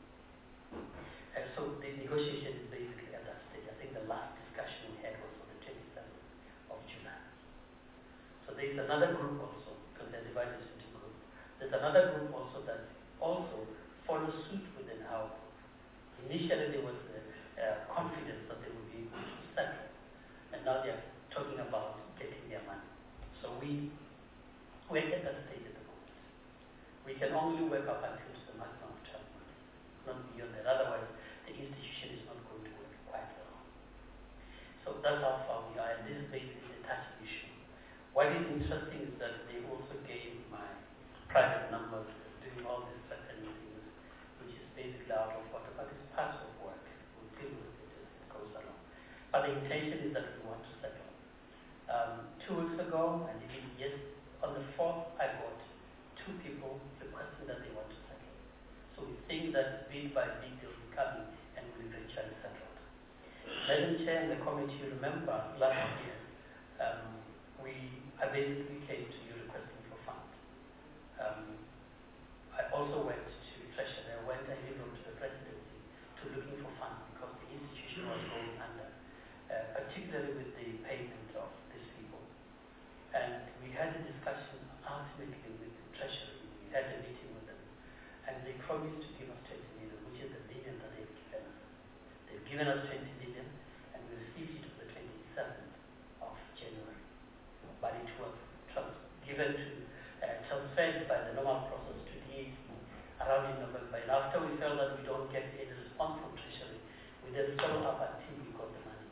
And so the negotiation is basically at that stage. I think the last discussion we had was on the twenty-seventh of July. So there's another group also, because they're divided into groups. There's another group also that also follows suit within our group. Initially there was uh, uh, confidence that they would be able to settle, and now they're talking about getting their money. So we we're at that stage at the moment. We can only work up until the maximum of twelve months, not beyond that. Otherwise, the institution is not going to work quite well. So that's how far we are, and this is basically the touchy issue. What is interesting is that they also gave my private numbers doing all these threatening things, which is basically out of order, but it's part of work. We'll deal with it as it goes along. But the intention is that we want to settle. Um, two weeks ago, and even yes, on the fourth, I got two people requesting that they want to settle. So we think that bit by bit they'll be coming and we'll eventually settle. Madam Chair and the committee, you remember last year, um, we I basically came to you requesting for funds. Um, I also went to Treasury. I went and even wrote to the presidency to looking for funds because the institution was going under, uh, particularly with the payment of these people. And we had a discussion ultimately with the Treasury. We had a meeting with them, and they promised to give us twenty million, which is the million that they've given us. They've given us twenty million, and we received it on the twenty-seventh of January. But it was trans- given to, uh, transferred by the normal process to the A C around in November. And after we felt that we don't get any response from Treasury, we then followed up until we got the money.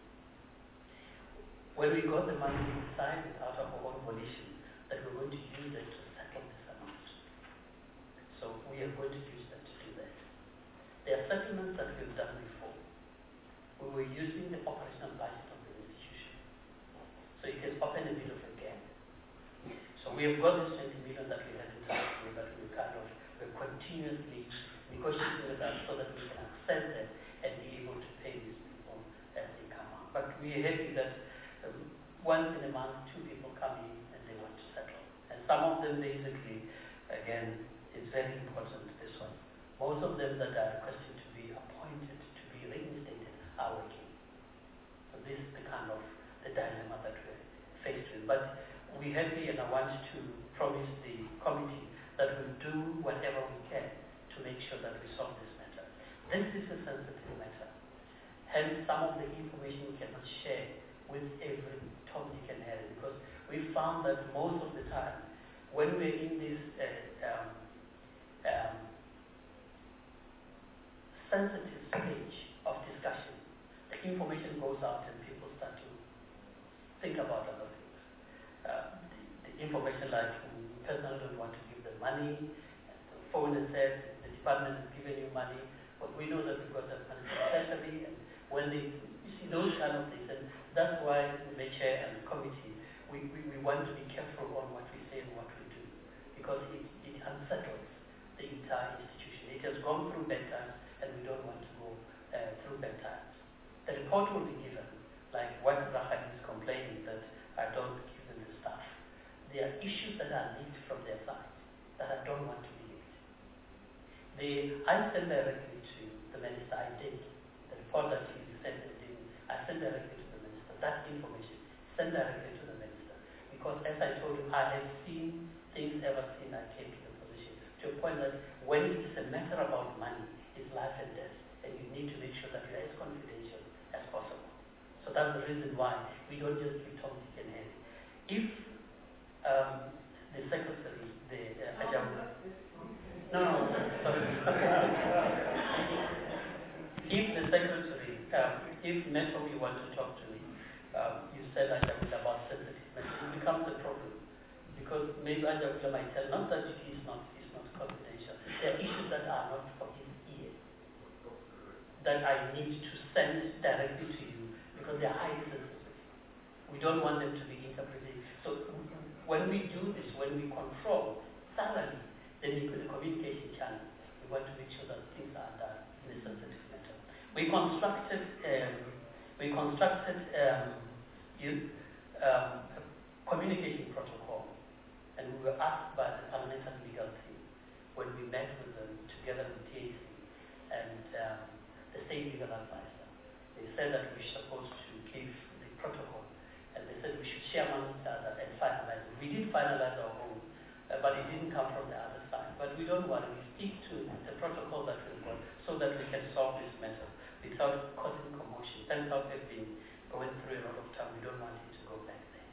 When we got the money, we decided out of our own volition that we're going to use it to settle this amount. So we are going to use that to do that. There are settlements that we've done before. We were using the operational budget of the institution. So it has opened a bit of a gap. So we have got this twenty million that we had in last year, but we kind of we're continuously negotiating with them so that we can access them and be able to pay these people as they come out. But we are happy that um, once in a month, two people come in and they want to settle. And some of them basically, again, it's very important, this one. Most of them that are requesting to be appointed, to be reinstated, are working. So this is the kind of the dilemma that we're faced with. But we're happy, and I want to promise the committee that we'll do whatever we can to make sure that we solve this matter. This is a sensitive matter. Hence, some of the information we cannot share with every Tom, Dick, and Harry, because we found that most of the time, when we're in this uh, um, um, sensitive stage of discussion, the information goes out and people start to think about other things. Uh, the, the information like, we personally don't want to give them money, and the phone and says the department is giving you money, but we know that we've got that money especially, and when they, you see those kind of things, and that's why the chair and the committee, we, we, we want to be careful on what we say and what we do, because it, it unsettles the entire institution. It has gone through bad times, and we don't want to go uh, through bad times. The report will be given like what Rahad is complaining that I don't give them the staff. There are issues that are leaked from their side that I don't want to be leaked. They, I send directly to the minister, I did. The report that he sent, I send directly to the minister. That information, send directly to the minister. Because as I told you, I have seen things ever since I came to the position. To a point that when it's a matter about money, it's life and death. And you need to make sure that you are as confidential as possible. So that's the reason why we don't just keep Tom, Dick, and Harry. If um, the secretary, the uh, Ajam, no, no, sorry. If the secretary, um, if Metro you want to talk to me, um, you said Ajamila about sensitive matters, it becomes a problem. Because maybe Ajamila might tell, not that he's not, he's not confidential. There are issues that are not for his ear, that I need to send directly to you, because they are highly sensitive. We don't want them to be interpreted. So when we do this, when we control thoroughly, then you put a communication channel. We want to make sure that things are done in a sensitive manner. We constructed, um, we constructed um, you, um, a communication protocol, and we were asked by the parliamentary legal team when we met with them together with T A C and um, the state legal advisor. They said that we were supposed to give the protocol, and they said we should share among each other and finalize it. We did finalize our own, uh, but it didn't come from the other side. But we don't want to stick to the protocol that we've got so that we can solve this matter without causing commotion. Turns out we've been going through a lot of time. We don't want it to go back there.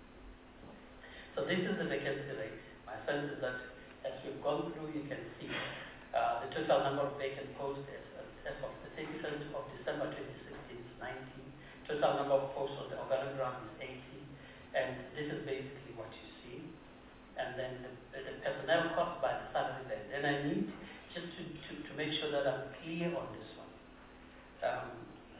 So this is the vacancy rate. My sense is that as we've gone through, you can see uh, the total number of vacant posts as, as of the thirty-first of December twenty sixteen is ninety. Total number of posts on the organogram is eighty. And this is basically what you see. And then the, the personnel cost by the salary band. And I need just to, to, to make sure that I'm clear on this one. Um,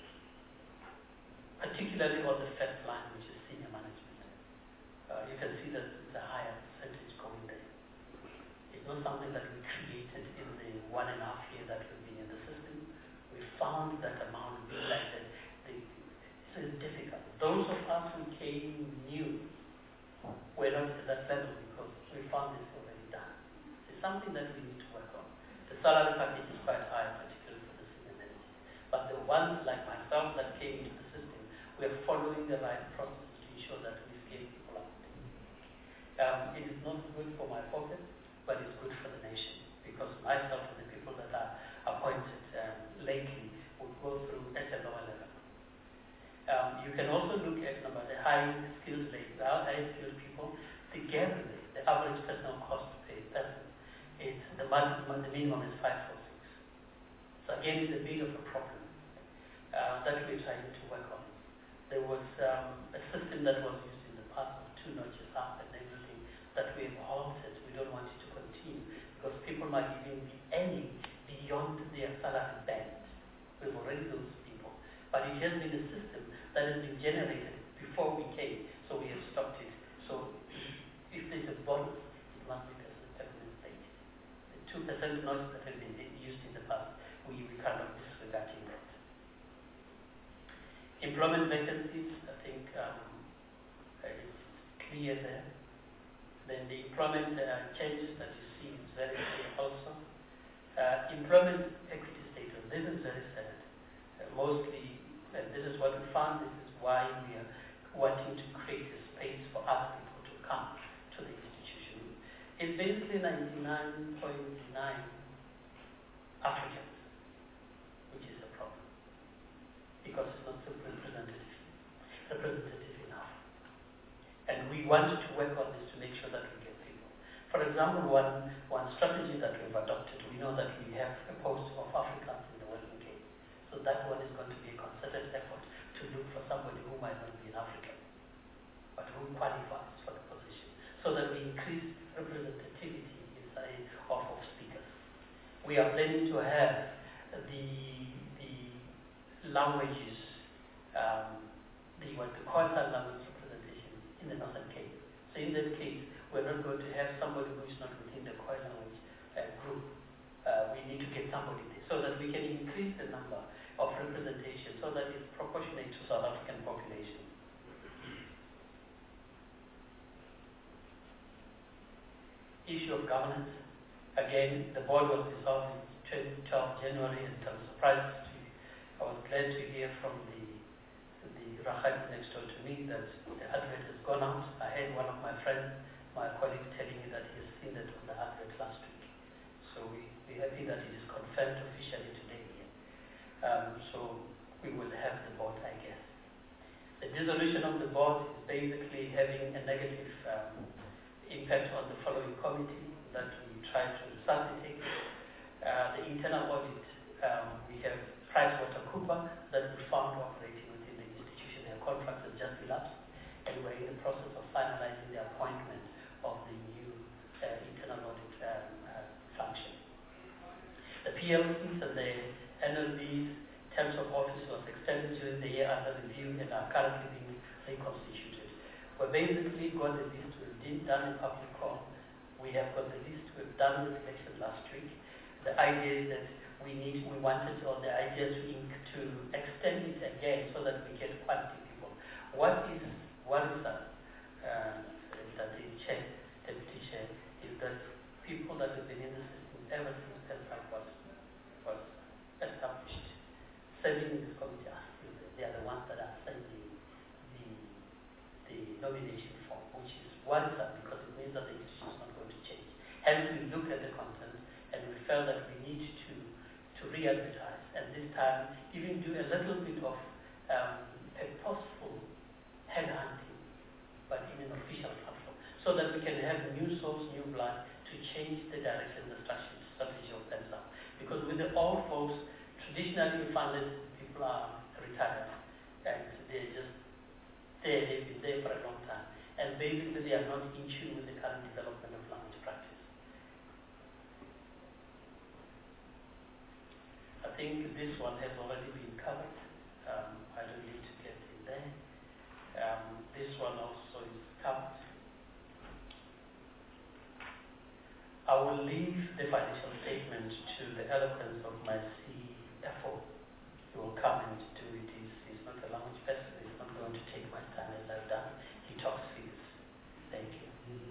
particularly on the first line, which is senior management. Uh, you can see that it's a higher percentage going there. It's not something that we created in the one and a half year that we've been in the system. We found that amount of like that. So it's difficult. Those of us who came new were not at that level because we found this already done. It's something that we need to work on. The salary package is quite high, particularly for the senior managers. But the ones like myself that came into the system, we are following the right process to ensure that we scale people up. Um, it is not good for my pocket, but it's good for the nation because myself and the people that are appointed um, lately will go through at a lower level. Um, you can also look at number the high skilled labor, high skilled people. Together, the average personal cost per person is the, the minimum is five four six. So again, it's a bit of a problem uh, that we're trying to work on. There was um, a system that was used in the past of two notches up and everything that we have halted. We don't want it to continue because people might even be earning beyond their salary band. We've already those people, but it has been a system that has been generated before we came, so we have stopped it. So if there's a bonus, it must be permanent state. The two percent notes that have been used in the past, we, we kind of disregarding that. Employment vacancies, I think um, it's clear there. Then the employment uh, changes that you see is very clear also. Uh, employment equity status, this is very sad. Uh, mostly, and this is what we found, this is why we are wanting to create a space for other people to come to the institution. It's basically ninety-nine point nine Africans, which is a problem, because it's not so representative, representative enough. And we want to work on this to make sure that we get people. For example, one, one strategy that we've adopted, we know that we have a post of Africans in the Western Cape. So that one is going to be a concerted effort to look for somebody who might not be an African, but who qualifies for the position, so that we increase representativity inside of, of speakers. We are planning to have the the languages, um, the what the Khoisan language representation in the Northern Cape. So in that case, we're not going to have somebody who is not within the Khoi language uh, group. Uh, we need to get somebody there, so that we can increase the number of representation, so that it's proportionate to South African population. Issue of governance. Again, the board was dissolved in twelfth January, and I was surprised to, I was glad to hear from the the Rakhine next door to me that the advert has gone out. I had one of my friends, my colleague, telling me that he has seen it on the advert last week. So we, we're happy that it is confirmed officially today here. Um, so we will have the board, I guess. The dissolution of the board is basically having a negative um, impact on the following committee that we try to resuscitate. Uh, the internal audit, um, we have PricewaterhouseCoopers that we found operating within the institution. Their contract has just elapsed, and we're in the process of finalizing the appointment of the new uh, internal audit um, uh, function. The P L Cs and the N L Bs terms of office was extended during the year under review and are currently being reconstituted. We basically got the list we've done in public call. We have got the list, we've done the selection last week. The idea is that we need, we wanted, or the idea is to, to extend it again so that we get quality people. What is, what is that, uh, that the chair, deputy chair, is that people that have been in the system ever since PENSAC was, was established, serving in this committee are still there. They are the ones that are sending the, the nomination form, which is what is that, because it means that the institution is not going to change. Hence, we looked at the content and we felt that we need to to re-advertise, and this time even do a little bit of um, purposeful headhunting, but in an official platform, so that we can have new souls, new blood to change the direction, the strategy, strategy of PENSAC. Because with the old folks, traditionally funded people are retired, and they're just there, they've been there for a long time, and basically they are not in tune with the current development of language practice. I think this one has already been covered. Um, I don't need to get in there. Um, this one also is covered. I will leave the financial statement to the eloquence of my C F O. He will come and do it. He's, he's not a language person. He's not going to take my time as I've done. He talks figures. Thank you.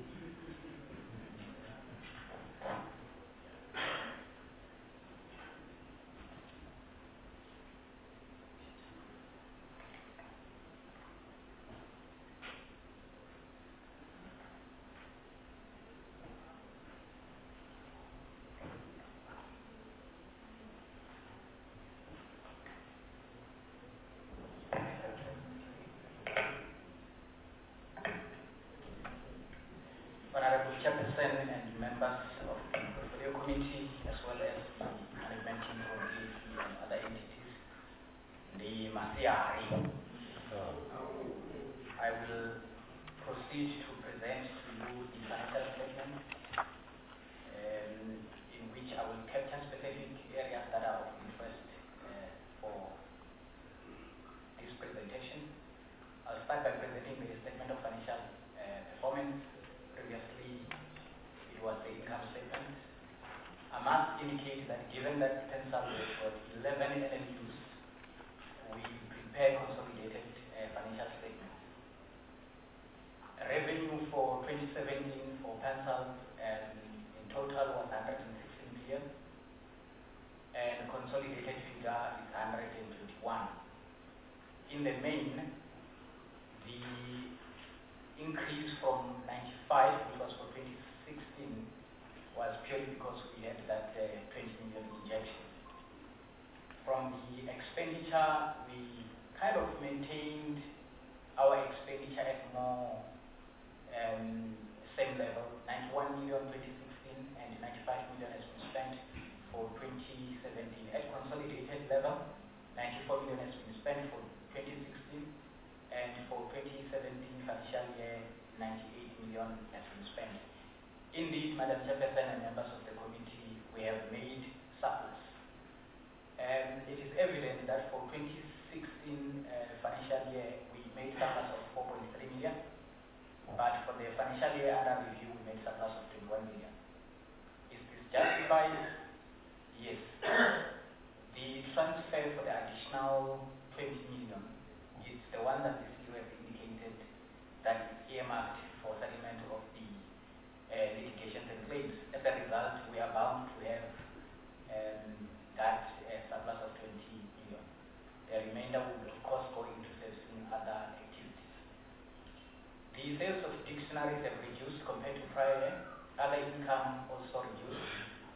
Honorable Chairperson and members of the Portfolio Committee, as well as the management team of A C and other entities, the Masiari. I will proceed to present to you the financial statement, um, in which I will capture specific areas that are of interest uh, for this presentation. I'll start by presenting the statement of financial uh, performance. Previously, it was the income statement. I must indicate that given that PENSAC has got eleven L N Us, we prepare consolidated uh, financial statements. Revenue for twenty seventeen for PENSAC um, in total was one hundred sixteen billion, and consolidated figure is one hundred twenty-one. In the main, the increase from ninety-five, which was for twenty sixteen, was purely because we had that uh, twenty million injection. From the expenditure, we kind of maintained our expenditure at more um, same level, ninety-one million twenty sixteen and ninety-five million has been spent for twenty seventeen. At consolidated level, ninety-four million has been spent for twenty sixteen, and for twenty seventeen financial year, ninety-eight million has been spent. Indeed, Madam Chairperson and members of the committee, we have made surplus. And it is evident that for twenty sixteen uh, financial year, we made surplus of four point three million, but for the financial year under review, we made surplus of twenty-one million. Is this justified? Yes. The transfer for the additional twenty million is the one that the C O has indicated that is earmarked for settlement of the uh, litigations and claims. As a result, we are bound to have um, that uh, surplus of twenty million. The remainder will, of course, go into servicing other activities. The sales of dictionaries have reduced compared to prior year. Other income also reduced.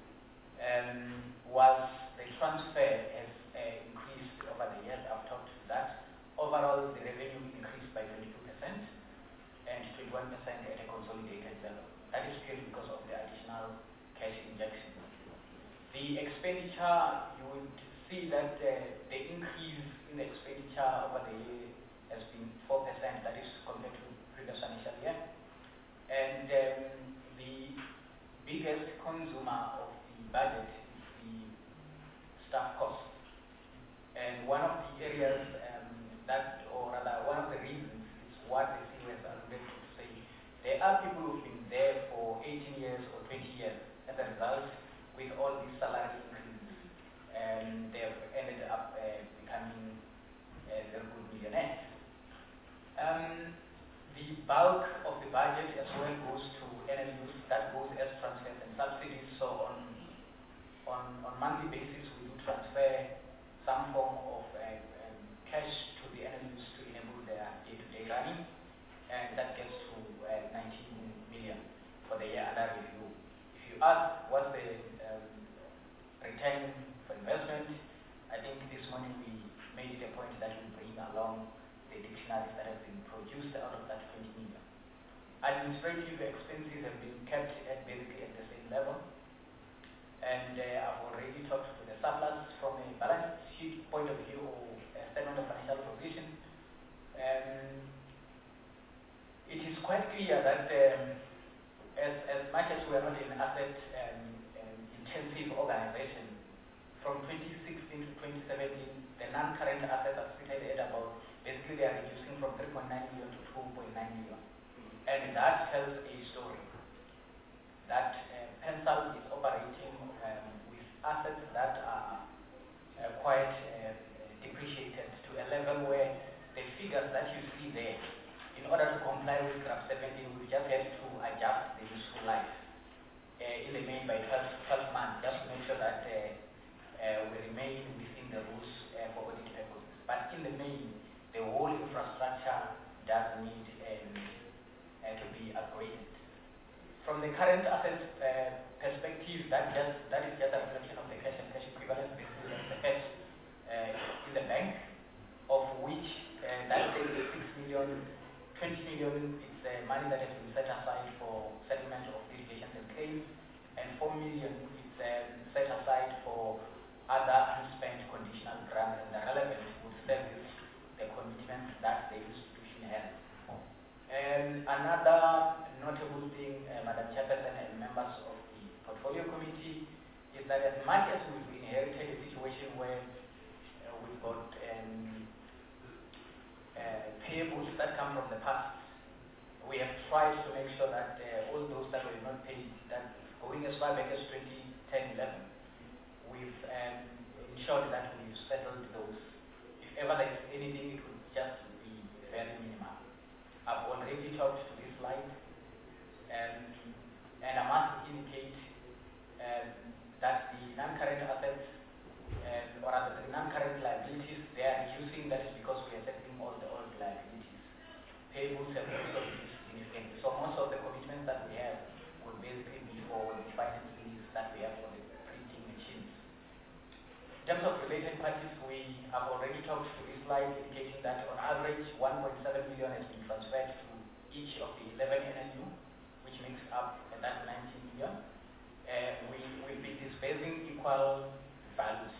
Um, whilst the transfer has uh, increased over the years, I've talked to that. Overall, the revenue increased by twenty-two percent and twenty-one percent at a consolidated level. That is purely because of the additional cash injection. The expenditure, you would see that uh, the increase in the expenditure over the year has been four percent, that is compared to previous financial year. And um, the biggest consumer of the budget is the staff cost. And one of the areas um, that, or rather one of the reasons is what the C O has alluded to say. There are people who've been there for eighteen years or twenty years. As a result, with all these salary increases, and they've ended up uh, becoming uh, very good millionaires. Um, the bulk of the budget as well goes to N L Us, that goes as transfers and subsidies. So on on on monthly basis, we do transfer some form of uh, um, cash to the N L Us to enable their day-to-day running, and that gets to uh, nineteen million for the year under review. If you ask what's the um, return for investment, I think this morning we made it a point that we bring along the dictionaries that have been produced out of that twenty million. Administrative expenses have been kept at basically at the same level. And uh, I've already talked to the surplus from a balance sheet point of view or a statement of financial position. Um, it is quite clear that um, as, as much as we are not an asset um, um, intensive organization, from twenty sixteen to twenty seventeen, the non-current assets are situated at about, basically they are reducing from three point nine million to two point nine million. And that tells a story that uh, Pensal is operating um, with assets that are uh, quite uh, depreciated to a level where the figures that you see there, in order to comply with Graph seventeen, we just have to adjust the useful life uh, in the main by twelve, twelve months, just to make sure that uh, uh, we remain within the rules uh, for audit purposes. But in the main, the whole infrastructure does need um, uh, to be upgraded. From the current assets uh, perspective, that just that is just a reflection of the cash and cash equivalents, basically the cash uh, in the bank, of which uh, that six million, twenty million is uh, money that has been set aside for settlement of litigations and claims, and four million is um, set aside for other unspent conditional grants, and the relevant would service the commitments that the institution has. And another notable thing, uh, Madam Chairperson and members of the portfolio committee, is that as much as we've inherited a situation where uh, we've got um, uh, payables that come from the past, we have tried to make sure that uh, all those that were not paid, that going as far back as twenty ten eleven, we've um, ensured that we've settled those. If ever there is anything, it would just be very minimal. I've already talked to this slide, um, and I must indicate um, that the non-current assets, um, or rather the non-current liabilities, they are reducing. That is because we are settling all the old liabilities. Payables have also reduced significantly. So most of the commitments that we have will basically be for the finance fees that we have for the printing machines. In terms of related parties, we have already talked to this slide indicating that on average one point seven million has been transferred to each of the eleven N L U, which makes up that nineteen million. Uh, we will be disbursing equal values.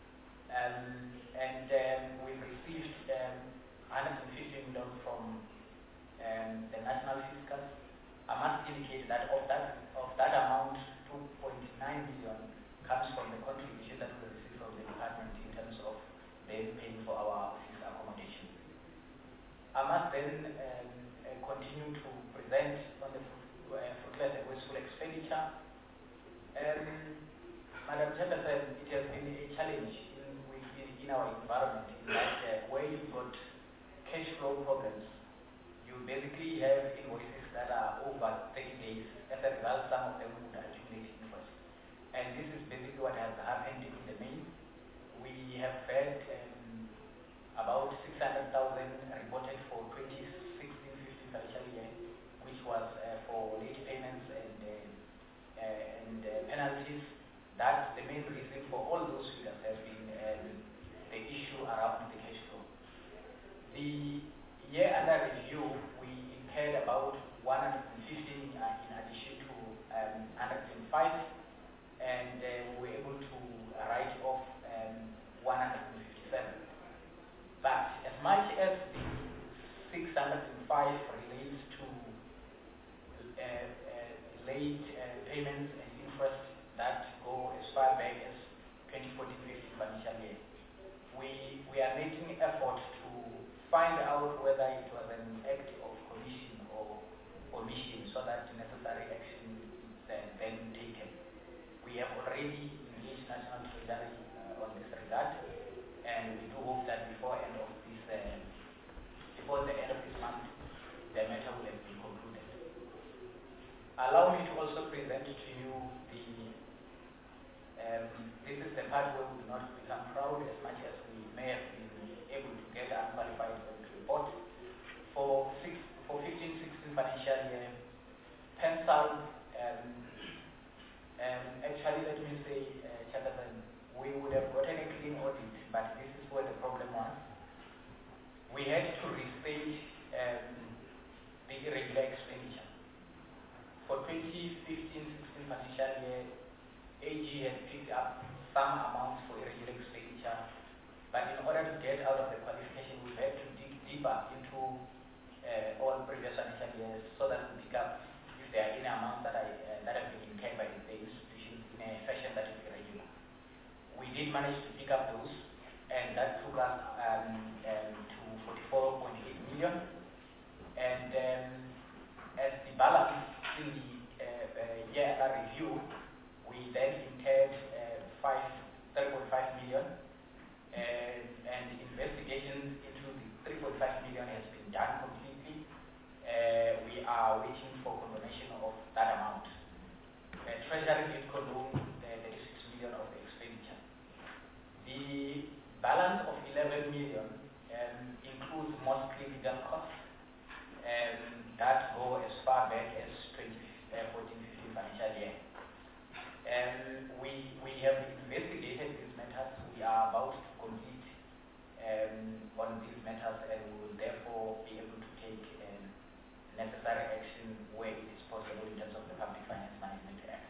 Um, and um, we've received um, one hundred fifty million from um, the national fiscal. I must indicate that of that of that amount, two point nine million comes from the contribution that we receive from the department in terms of them paying for our office accommodation. I must then um, uh, continue to present on the uh, fruitless and wasteful expenditure. Um, Madam Chairperson, it has been a challenge in, in, in our environment in that uh, where you've got cash flow problems, you basically have invoices that are over thirty days. As a result, some of them would accumulate interest. And this is basically what has happened in the main. We have had um, about six hundred thousand reported for twenty sixteen fifteen financial year, which was uh, for late payments and, uh, uh, and uh, penalties. That's the main reason for all those figures has been um, the issue around the cash flow. The year under review, we incurred about one hundred fifteen uh, in addition to um, one hundred five, and uh, we were able to write off um, one hundred fifty-seven. But as much as the six hundred five relates to uh, uh, late uh, payments and interest that go as far back as twenty fourteen fifteen financial year, we, we are making effort to find out whether it was an act of commission or omission so that necessary action is uh, then taken. We have already engaged National Treasury uh, on this regard, and we do hope that before end of this, uh, before the end of this month, the matter will have been concluded. Allow me to also present to you the, um, this is the part where we will not become proud as much as we may have been able to get an unqualified report. For six, for fifteen sixteen financial year, Pensal, um, um, actually let me say, uh, Chairperson, we would have gotten a clean audit, but this is where the problem was. We had to restate um, the irregular expenditure. For twenty fifteen sixteen financial year, A G had picked up some amounts for irregular expenditure, but in order to get out of the qualification, we had to dig deeper into uh, all previous financial years so that we pick up if there are any amounts that, I, uh, that have been incurred by the institution in a fashion that is irregular. We did manage to pick up those, and that took us um, um, to forty-four point eight million. And um, as the balance in the uh, uh, year under review, we then incurred uh, three point five million, and, and investigations into the three point five million has been done completely. Uh, we are waiting for confirmation of that amount. Uh, Treasury did condone the thirty-six million of the expenditure. The balance of eleven million um, includes mostly legal costs um, that go as far back as twenty fourteen fifteen financial year. Um, we, we have investigated these matters. We are about to complete um, on these matters, and we will therefore be able to take um, necessary action where it is possible in terms of the Public Finance Management Act.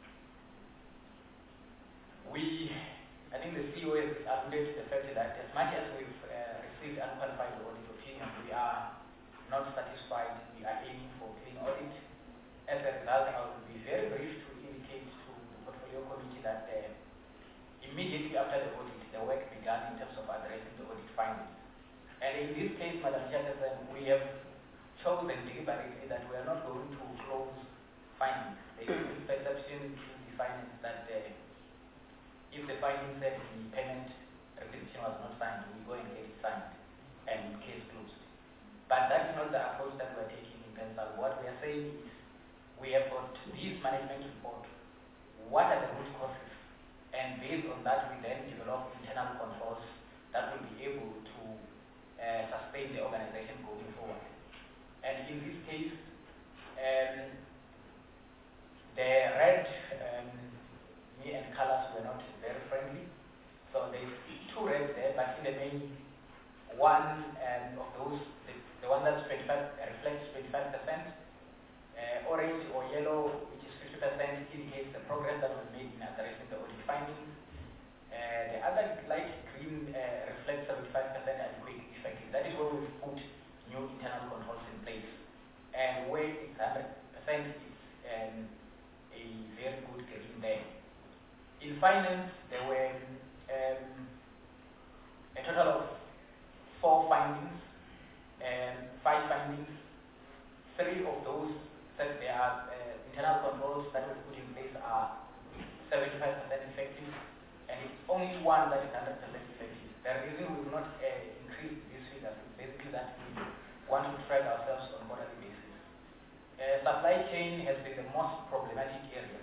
We, I think the C O has alluded to the fact that as much as we've uh, received unqualified audit opinion, we are not satisfied. We are aiming for clean audit. As a result, I will be very brief to indicate to the Portfolio Committee that uh, immediately after the audit, the work began in terms of addressing the audit findings. And in this case, Madam Chairperson, we have chosen deliberately that we are not going to close findings. There is this perception in the findings that uh, if the findings said the payment requisition was not signed, we go and get it signed and case closed. But that is not the approach that we are taking in Pensal. What we are saying is we have got this management report. What are the root causes? And based on that, we then develop internal controls that will be able to uh, sustain the organization going forward. And in this case, um, the red um, me and colors were not very friendly. So there's two reds there, but in the main, one um, of those, the, the one that's twenty-five reflects twenty-five percent. Uh, orange or yellow, which is fifty percent, indicates the progress that was made in addressing the audit findings. Uh, the other light green uh, reflects seventy-five percent adequate effective. That is where we've put new internal controls in place. And where it's one hundred percent, it's um, a very good green there. In finance, there were um, a total of four findings, and five findings. Three of those that there are uh, internal controls that were put in place are seventy-five percent effective, and it's only one that is one hundred percent effective. The reason we will not uh, increase these figures is basically that we want to track ourselves on a quarterly basis. Uh, supply chain has been the most problematic area.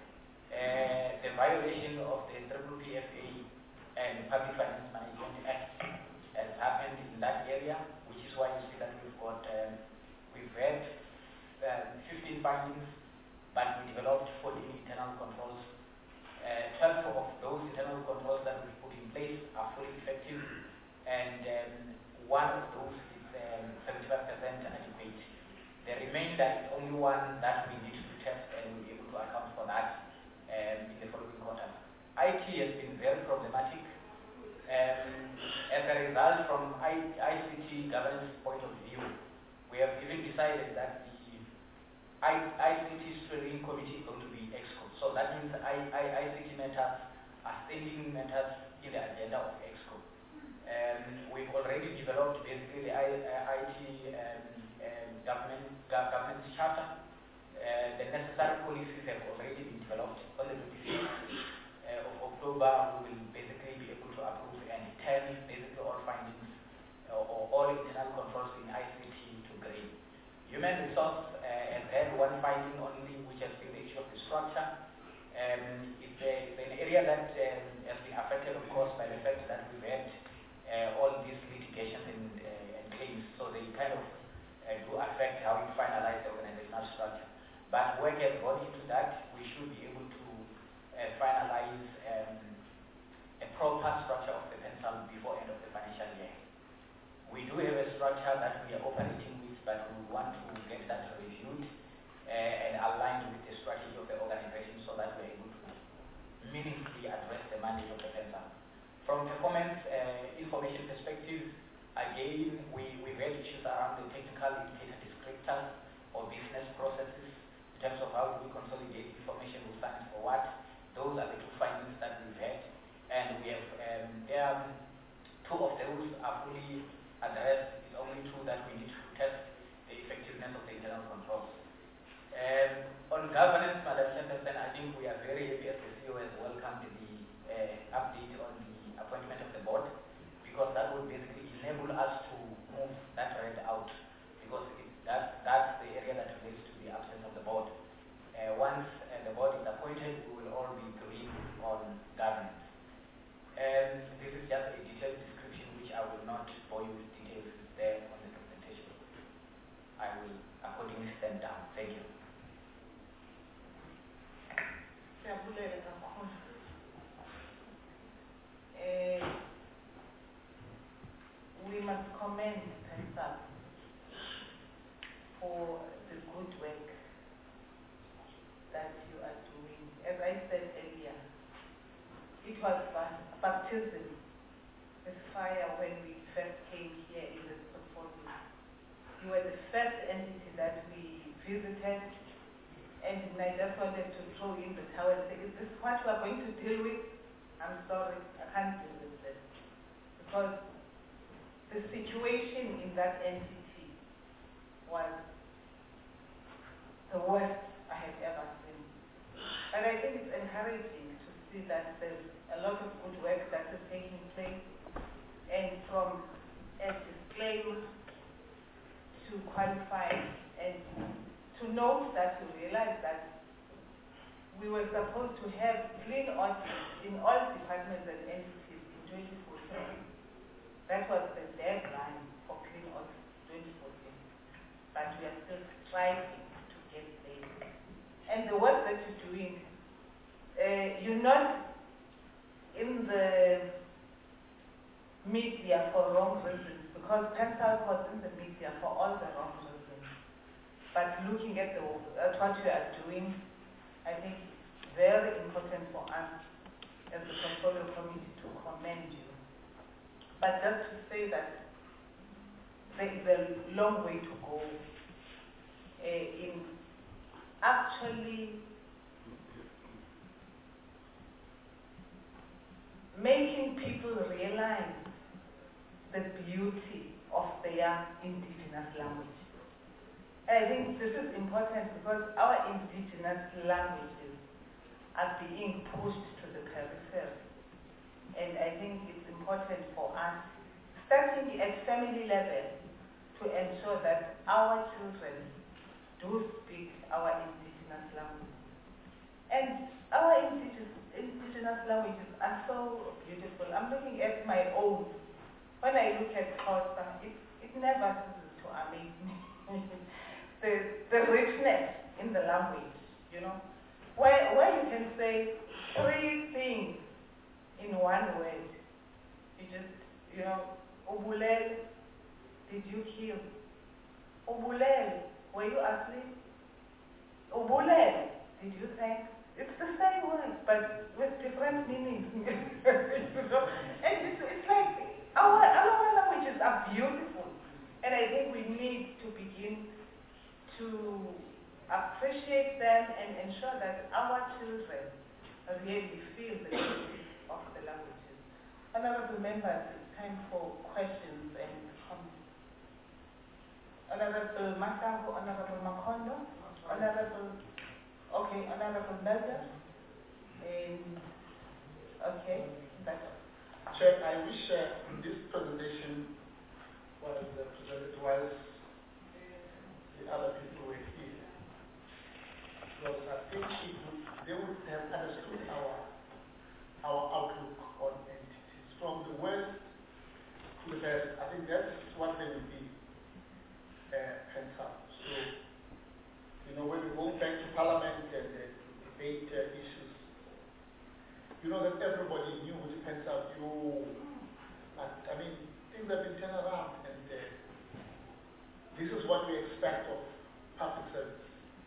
Uh, the violation of the P P F A and Public Finance Management Act has happened in that area, which is why you see that we've got, um, we've had uh, fifteen findings, but we developed fourteen internal controls. Uh, twelve of those internal controls that we've put in place are fully effective, and um, one of those is um, seventy-five percent adequate. The remainder is only one that we need to test, and we'll be able to account for that um, in the following quarters. I T has been very problematic. Um, as a result, from I C T governance point of view, we have even decided that the I C T steering committee is going to be EXCO. So that means I, I, I C T matters are standing matters in the agenda of EXCO. Um, we've already developed basically the I, uh, I T um, um, government, government charter. Uh, the necessary policies have already been developed. On the twenty-fifth uh, of October, we will basically be able to approve and turn basically all findings uh, or all internal controls in I C T to green. Human resource uh, has had one finding only, which has been the issue of the structure. Um, it's, a, it's an area that um, has been affected, of course, by the fact that we've had uh, all these litigations and, uh, and claims, so they kind of uh, do affect how we finalize the organizational structure. But work has gone into that. We should be able to uh, finalize um, a proper structure of the pencil before end of the financial year. We do have a structure that we are operating with, but we want to get that reviewed uh, and aligned with the strategy of the organization so that we're able to meaningfully address the mandate of the pencil. From performance uh, information perspective, again, we, we've had issues around the technical indicator descriptors or business processes in terms of how we consolidate information who stands for what. Those are the two findings that we've had. And we have, um, yeah, two of those are fully addressed. It's only two that we need to test the effectiveness of the internal controls. Um, on governance, Madam Chairperson, I think we are very happy as the C E O has welcomed the uh, update on the appointment of the board, because that would basically enable us to move that red out, because it, that, that's the area that relates to the absence of the board. Uh, once uh, the board is appointed, we will all be green on governance. And this is just a detailed description which I will not bore you with details there on the presentation. I will accordingly stand down. Thank you. Uh, we must commend PENSAP for the good work that you are doing. As I said earlier, it was baptism with fire when we first came here in this portfolio. You were the first entity that we visited, and I just wanted to throw in the towel and say, is this what we are going to deal with? I'm sorry, I can't deal with this. Because the situation in that entity was the worst I have ever seen. But I think it's encouraging to see that there's a lot of good work that is taking place, and from a disclaimer to qualify and to note that we realize that we were supposed to have clean audits in all departments and entities in twenty fourteen. That was the deadline for clean audits, twenty fourteen. But we are still striving to get there. And the work that you're doing, uh, you're not in the media for wrong reasons, because PENSAP was in the media for all the wrong reasons. But looking at, the, at what you are doing, I think it's very important for us as the portfolio committee to commend you. But just to say that there is a long way to go uh, in actually making people realize the beauty of their indigenous language. I think this is important because our indigenous languages are being pushed to the periphery. And I think it's important for us, starting at family level, to ensure that our children do speak our indigenous language. And our indigenous, indigenous languages are so beautiful. I'm looking at my own. When I look at Xhosa, it, it never ceases to amaze me. the, the richness in the language, you know, where, where you can say three things in one word. You just, you know, Ubulel, did you kill? Ubulel, were you asleep? Ubulel, did you thank? It's the same word, but with different meanings. You know? And it's, it's like, our, our languages are beautiful. And I think we need to begin to appreciate them and ensure that our children really feel the beauty of the languages. Honorable members, it's time for questions and comments. Honorable Masango, Honorable Makondo, Honorable, okay, Honorable Melder, and, okay, that's all. Chair, I wish uh, this presentation was uh, presented whilst the other people were here. Because I think it would, they would have understood our our outlook on entities. From the worst to the best, I think that's what they will be uh, hands up. So, you know, when we go back to Parliament and uh, debate uh, issues, you know that everybody knew which hands up you, but I mean, things have been turned around, and uh, this is what we expect of public service.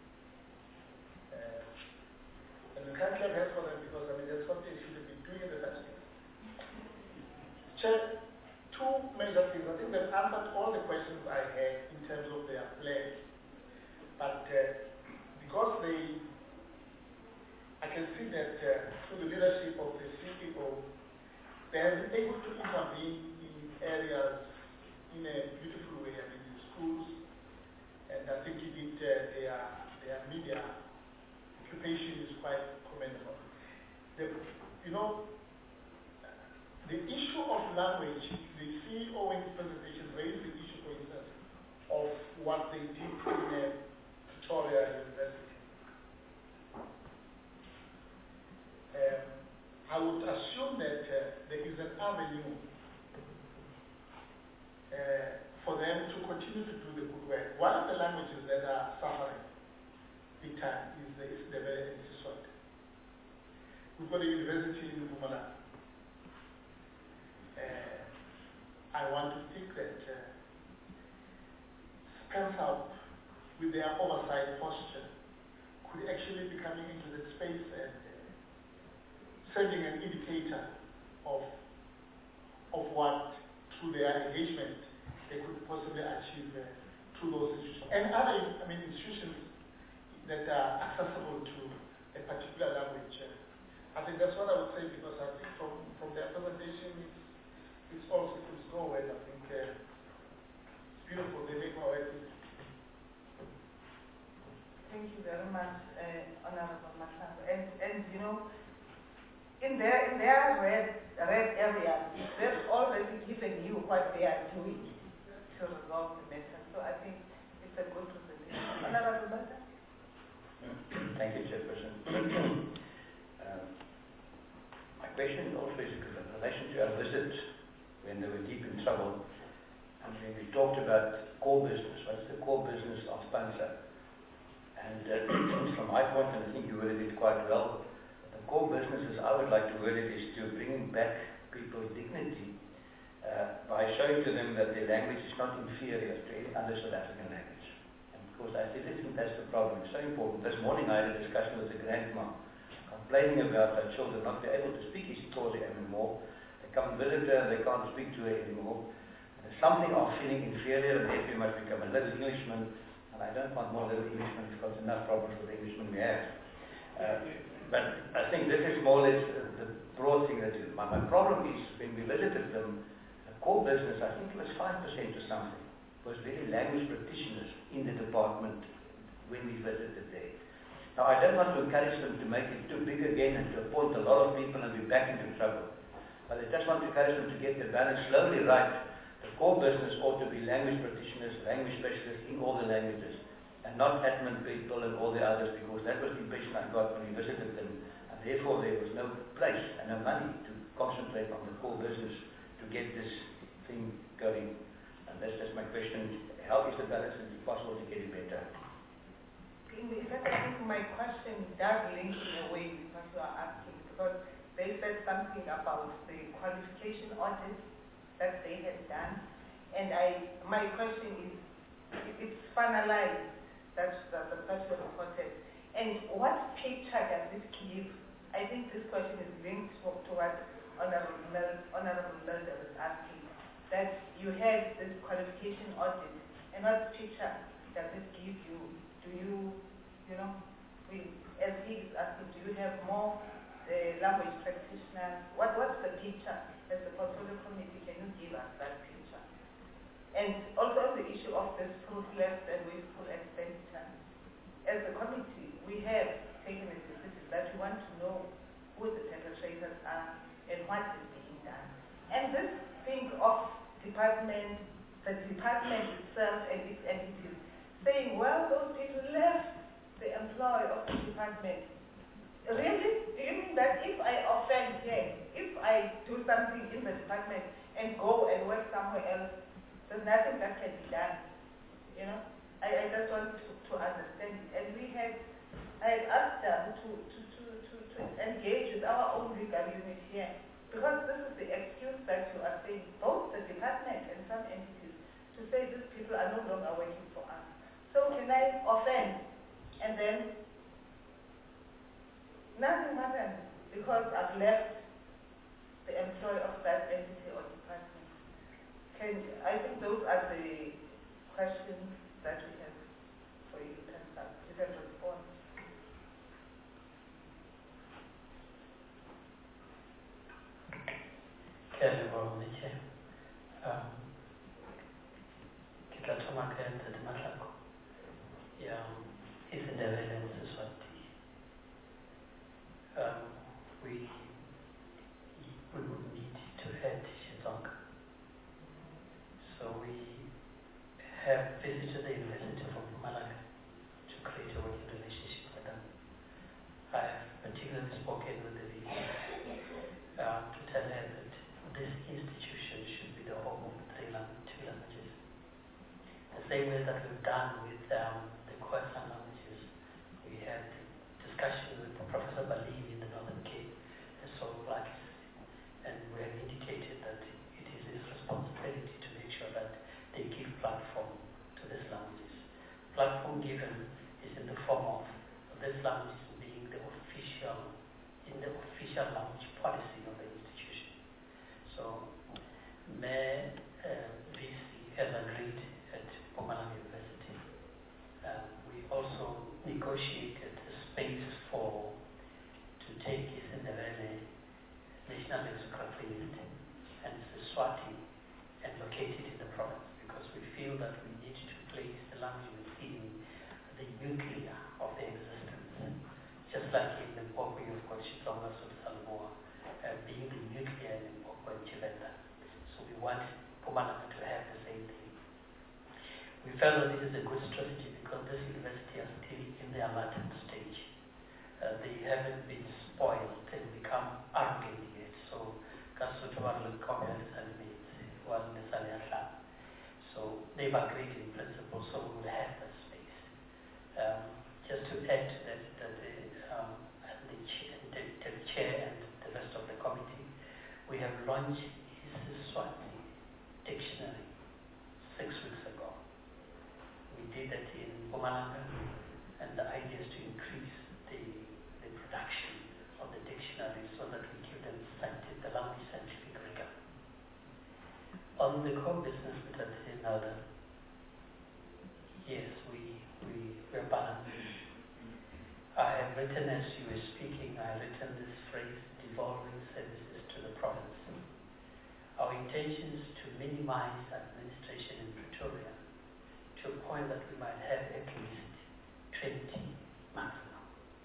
Uh, and we can't clap hands for them because I mean that's what they should have been doing in the first place. Chair, two major things. I think they've answered all the questions I had in terms of their plans, but uh, because they, I can see that uh, through the leadership of the C E O, they have been able to intervene in areas in a beautiful way. I mean, in schools, and I think it, uh, their their media occupation is quite commendable. The, you know, the issue of language, the C E O in his presentation raised the issue, for instance, of what they did in uh, Pretoria University. Um, I would assume that uh, there is an avenue uh, for them to continue to do the good work. One of the languages that are suffering big time is the Isindebele and Siswati. We've got a university in Mpumalanga. Uh, I want to think that uh, Spencer Up, with their oversight posture, could actually be coming into that space and sending an indicator of of what, through their engagement, they could possibly achieve uh, through those institutions. And other, I mean, institutions that are accessible to a particular language. Uh, I think that's what I would say, because I think from, from their presentation, it's, it's also to go, and I think uh, it's beautiful. They make my way to it. Thank you very much, uh, Honorable Masango. And, and you know, In their, in their red, red areas, they've already given you what they are doing to resolve the matter. So I think it's a good presentation. Honorable Bata? Thank you, Chairperson. uh, my question also is in relation to our visit when they were deep in trouble, and when we talked about core business. What's the core business of Pansa? And uh, from my point, and I think you worded it quite well, core businesses, I would like to word it, is to bring back people's dignity uh, by showing to them that their language is not inferior to any other South African language. And of course, I think that's the problem. It's so important. This morning I had a discussion with the grandma, complaining about her children not being able to speak Isixhosa anymore. They come visit her and they can't speak to her anymore. And there's something of feeling inferior, and therefore you must become a little Englishman. And I don't want more little Englishmen. We've got enough problems with the Englishmen we have. Uh, But I think this is more or less uh, the broad thing that is. My, my problem is when we visited them, the core business, I think it was five percent or something, was very language practitioners in the department when we visited there. Now, I don't want to encourage them to make it too big again and to appoint a lot of people and be back into trouble. But I just want to encourage them to get the balance slowly right. The core business ought to be language practitioners, language specialists in all the languages, and not admin people and all the others, because that was the impression I got when we visited them. And therefore, there was no place and no money to concentrate on the core business to get this thing going. And that's just my question. How is the balance, and is it possible to get it better? In fact, I think my question does link in a way with what you are asking, because they said something about the qualification audit that they had done, and I, my question is, it's finalized, that's the, the question reported, and what picture does it give? I think this question is linked to, to what Honorable Mel, Honorable Melder was asking, that you had this qualification audit, and what picture does it give you? Do you, you know, we, as he is asking, do you have more uh, language practitioners? What, what's the picture as the portfolio committee? Can you give us that picture? And also the issue of this fruitless and wasteful expenditure. As a committee, we have taken a decision that we want to know who the perpetrators are and what is being done. And this thing of department, the department itself and its entities, saying, well, those people left the employee of the department. Really? Do you mean that if I offend here, if I do something in the department and go and work somewhere else, there's nothing that can be done? You know? I, I just want to, to understand it. And we had, I had asked them to, to, to, to, to engage with our own legal unit here, because this is the excuse that you are saying, both the department and some entities, to say these people are no longer working for us. So can I offend? And then nothing happens because I've left the employee of that entity or department. Can, I think those are the questions that we have for you. You can start. You can respond. Kelly Boroniche. Um, Kita tuma kenta di matlako. Yeah, is in the evidence society. Um, we we would need to head Shizonga. So we have visited the University of Malaga to create a working relationship with them. I have particularly spoken with the V C uh, to tell her that this institution should be the home of the three language, two languages. The same way that we've done with um, the Khoisan languages. We had discussion with Professor Bali in the Northern Cape, the Soul Blacks, and we have indicated that it is his responsibility to make sure that they give platform to these languages. Platform given is in the form of these languages being the official, in the official language policy of the institution. So, May uh, V C has agreed at Mpumalanga University. Uh, we also negotiated a space for to take Isindebele National Lexicography Unit and Siswati and locate it in the province, because we feel that we need to place the language within the nuclear of the existence. Just like in Limpopo, you've got Xitsonga, Sotho-Samoa, uh, being the nuclear in Limpopo and Tshivenda. So we want Mpumalanga to have the same thing. We felt that this is a good strategy because this university are still in their latent stage. Uh, they haven't been spoiled and become arrogant yet. So, so they've agreed in principle, so we will have that space. Um, just to add to that, that the, um, the, chair, the, the chair and the rest of the committee, we have launched Isiswati dictionary six weeks ago. We did that in Mpumalanga, and the idea is to increase the, the production of the dictionary so that we give them scientific, the language scientific rigor. On the core business that is now done, yes, we, we, we're balanced. I have written, as you were speaking, I have written this phrase, devolving services to the province. Our intention is to minimize administration in Pretoria to a point that we might have at least twenty maximum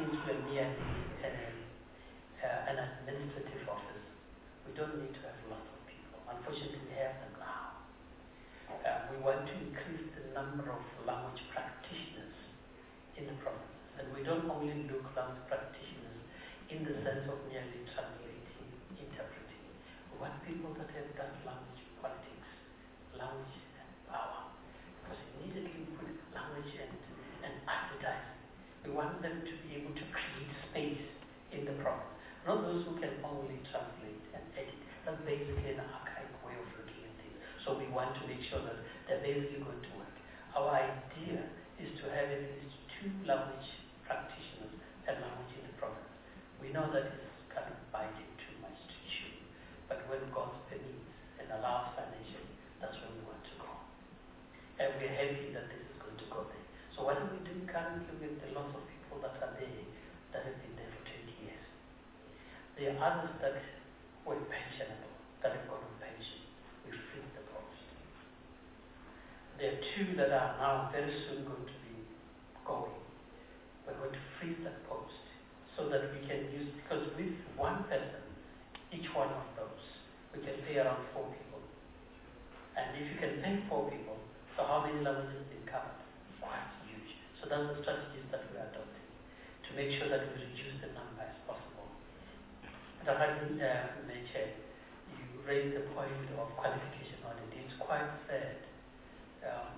since we're near uh, uh, an administrative office, we don't need to have lots of people. Unfortunately, we have them now. Uh, we want to increase the number of language practitioners in the provinces. And we don't only look language practitioners in the sense of merely translating, interpreting. We want people that have done language politics, language and power. Because immediately we put language and, and advertising. We want them to be able to create space in the province. Not those who can only translate and edit. That's basically an archaic way of looking at things. So we want to make sure that they're basically going to work. Our idea is to have at least two language practitioners per language in the province. We know that it's kind of biting too much to chew, but when God permits and allows financially, that's where we want to go. And we're happy that this is going to go there. So what do we do currently with the lots of people that are there that have been there for twenty years? There are others that were pensionable, that have gone on pension. We freeze the post. There are two that are now very soon going to be going. We're going to freeze that post so that we can use, because with one person, each one of those, we can pay around four people. And if you can pay four people, so how many languages have been covered? Quite huge. So that's the strategies that we are adopting to make sure that we reduce the number as possible. That I didn't uh, mention, you raised the point of qualification audit. It's quite sad. Um,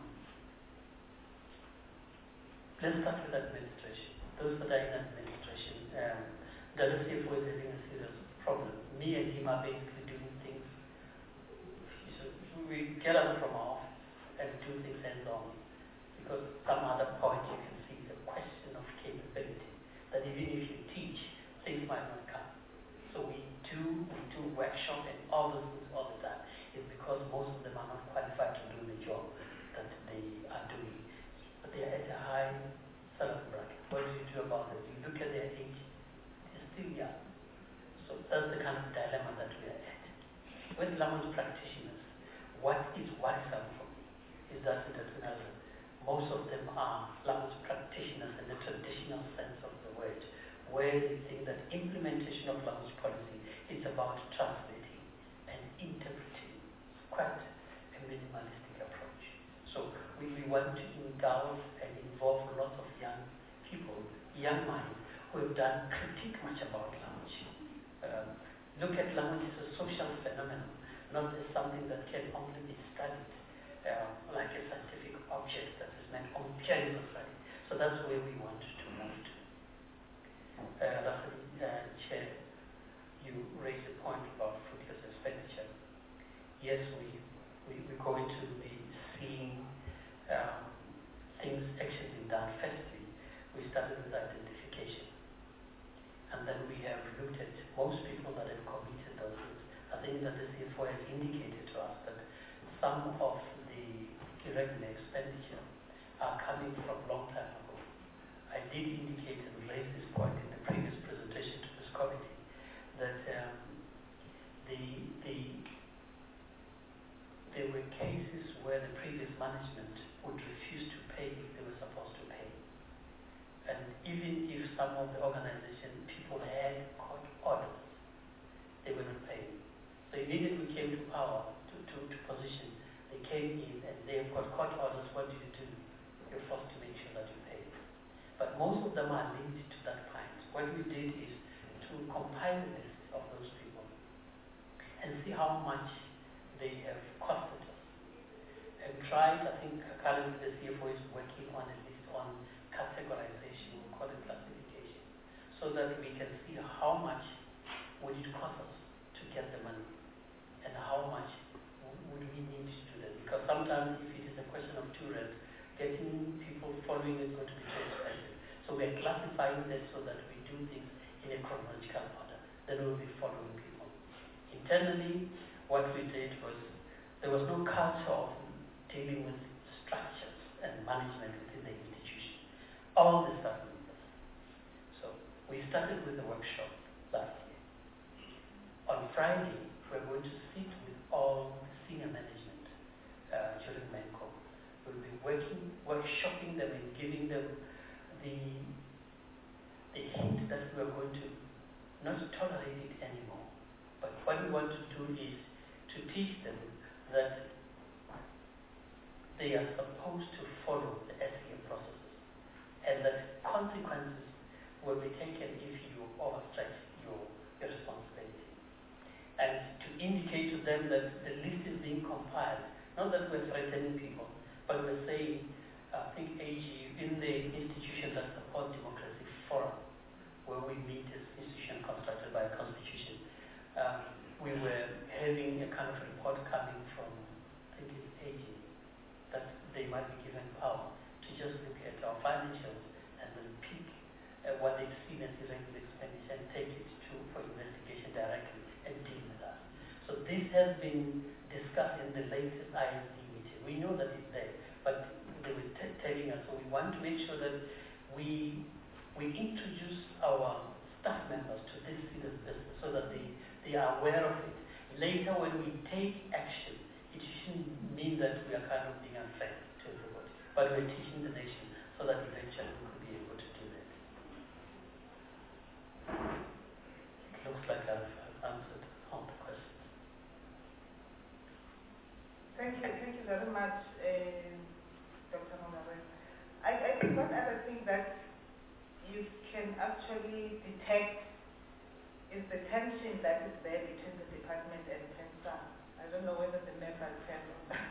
let's start with administration. Those that are in administration, um, the C F O is having a serious problem. Me and him are basically doing things. So we get out from our office and do things hands-on, because some other point you can see the question of capability, that even if you teach, things might not come. So we do we do workshop and all those things all the time. It's because most of them are not qualified to do the job that they are doing. But they are at a high salary bracket. What do you do about it? You look at their age, they're still young. So that's the kind of dilemma that we are at. With language practitioners, what is worrisome for me is that that most of them are language practitioners in the traditional sense of the word, where they think that implementation of language policy is about translating and interpreting. It's quite a minimalistic approach. So we, we want to engulf and involve lots of young people, young minds, who have done critique much about language. Um, look at language as a social phenomenon, not as something that can only be studied uh, like a scientific object that is meant only purely for study. So that's where we want to move to. Uh, that's, uh, Chair, you raised a point about fruitless expenditure. Yes, we, we, we're going to be seeing um, things actually being done. Firstly, we started with identification. And then we have looked at most people that have committed those things. I think that the C F O has indicated to us that some of the irregular expenditure are coming from a long time ago. I did indicate and raise this point in the previous presentation to this committee that um, the, the, there were cases where the previous management would refuse to pay if they were supposed to pay. And even if some of the organization people had court orders, they were not paying. So immediately we came to power, to, to, to position, they came in and they've got court orders. What do you do? You're forced to make sure that you pay. But most of them are linked to that fine. What we did is to compile a list of those people and see how much they have costed us. And tried, I think currently the C F O is working on a list on categorization, we call it classification, so that we can see how much would it cost us to get the money and how much would we need to do that. Because sometimes if it is a question of two rent, getting people following is going to be too expensive. So we are classifying this so that we do things in a chronological order. Then we will be following people. Internally, what we did was, there was no culture of dealing with structures and management within the institution. All the stuff we did. So we started with a workshop last year. On Friday, we're going to sit with all the senior management uh, during MENCO. We'll be working, workshopping them and giving them the, the a hint that we are going to not tolerate it anymore. But what we want to do is to teach them that they are supposed to follow the ethical processes and that consequences will be taken if you overstretch your, your responsibility. And to indicate to them that the list is being compiled, not that we're threatening people, but we're saying, I think A G, in the institution that support democracy forum, where we meet as an institution constructed by a constitution, um, we were having a kind of report coming from, I think it's A G, that they might be given power to just look at our financials and then pick uh, what they've seen as irregular expenditure and take it to for investigation directly and deal with us. So this has been discussed in the latest I S D meeting. We know that it's there, but they were t telling us, so we want to make sure that we we introduce our staff members to this serious business so that they, they are aware of it. Later when we take action, it shouldn't mean that we are kind of being unfair to everybody, but we're teaching the nation so that eventually we could be able to do that. It looks like I've, I've answered all the questions. Thank you, thank you very much, uh, Doctor Mongabe. I, I think one other thing that you can actually detect is the tension that is there between the department and PENSA. I don't know whether the members can.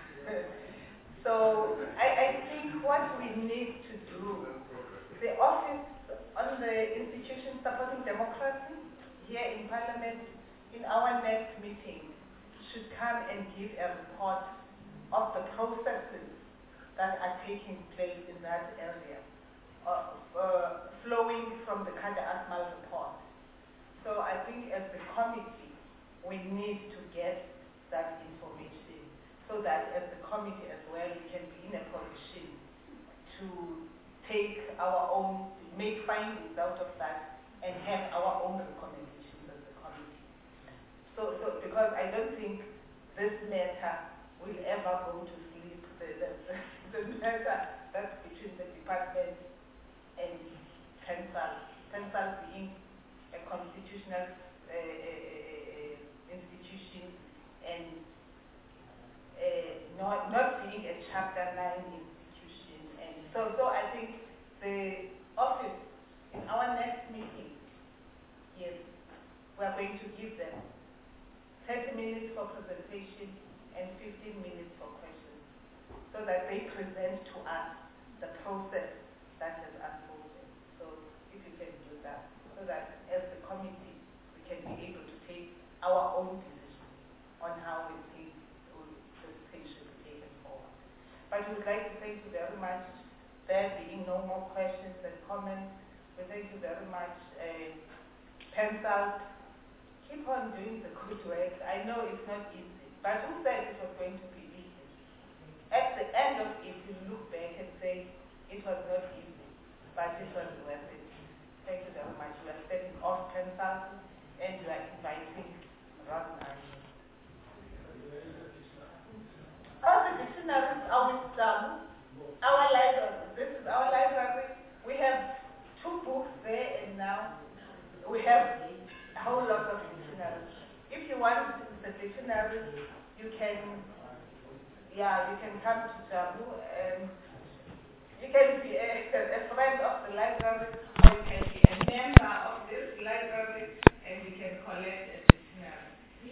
So I, I think what we need to do, the Office on the Institution Supporting Democracy here in Parliament, in our next meeting, should come and give a report of the processes that are taking place in that area, uh, uh, flowing from the Kader Asmal report. So I think as the committee, we need to get that information so that as the committee as well, we can be in a position to take our own, make findings out of that and have our own recommendations as the committee. So, so because I don't think this matter will ever go to sleep. The, the, the matter that's between the department and PENSAL, PENSAL being a constitutional uh, uh, institution and uh, not, not being a Chapter nine institution. And so, so I think the office, in our next meeting, yes, we are going to give them thirty minutes for presentation and fifteen minutes for questions, so that they present to us the process that has unfolded. So if you can do that, so that as the committee, we can be able to take our own decision on how we think this thing should be taken forward. But we would like to thank you very much. There being no more questions and comments, we thank you very much. Uh, PENSAL, keep on doing the good work. I know it's not easy, but who said it was going to be easy? At the end of it, you look back and say, it was not easy, but it was worth it. Thank you very much. We are stepping off PENSAL and we are inviting Rosna. All the dictionaries are with um, our library. This is our library. We have two books there, and now we have a whole lot of dictionaries. If you want the dictionaries, you can, yeah, you can come to Jabu and you can be a, a friend of the library, or you can be a member of this library, and you can collect a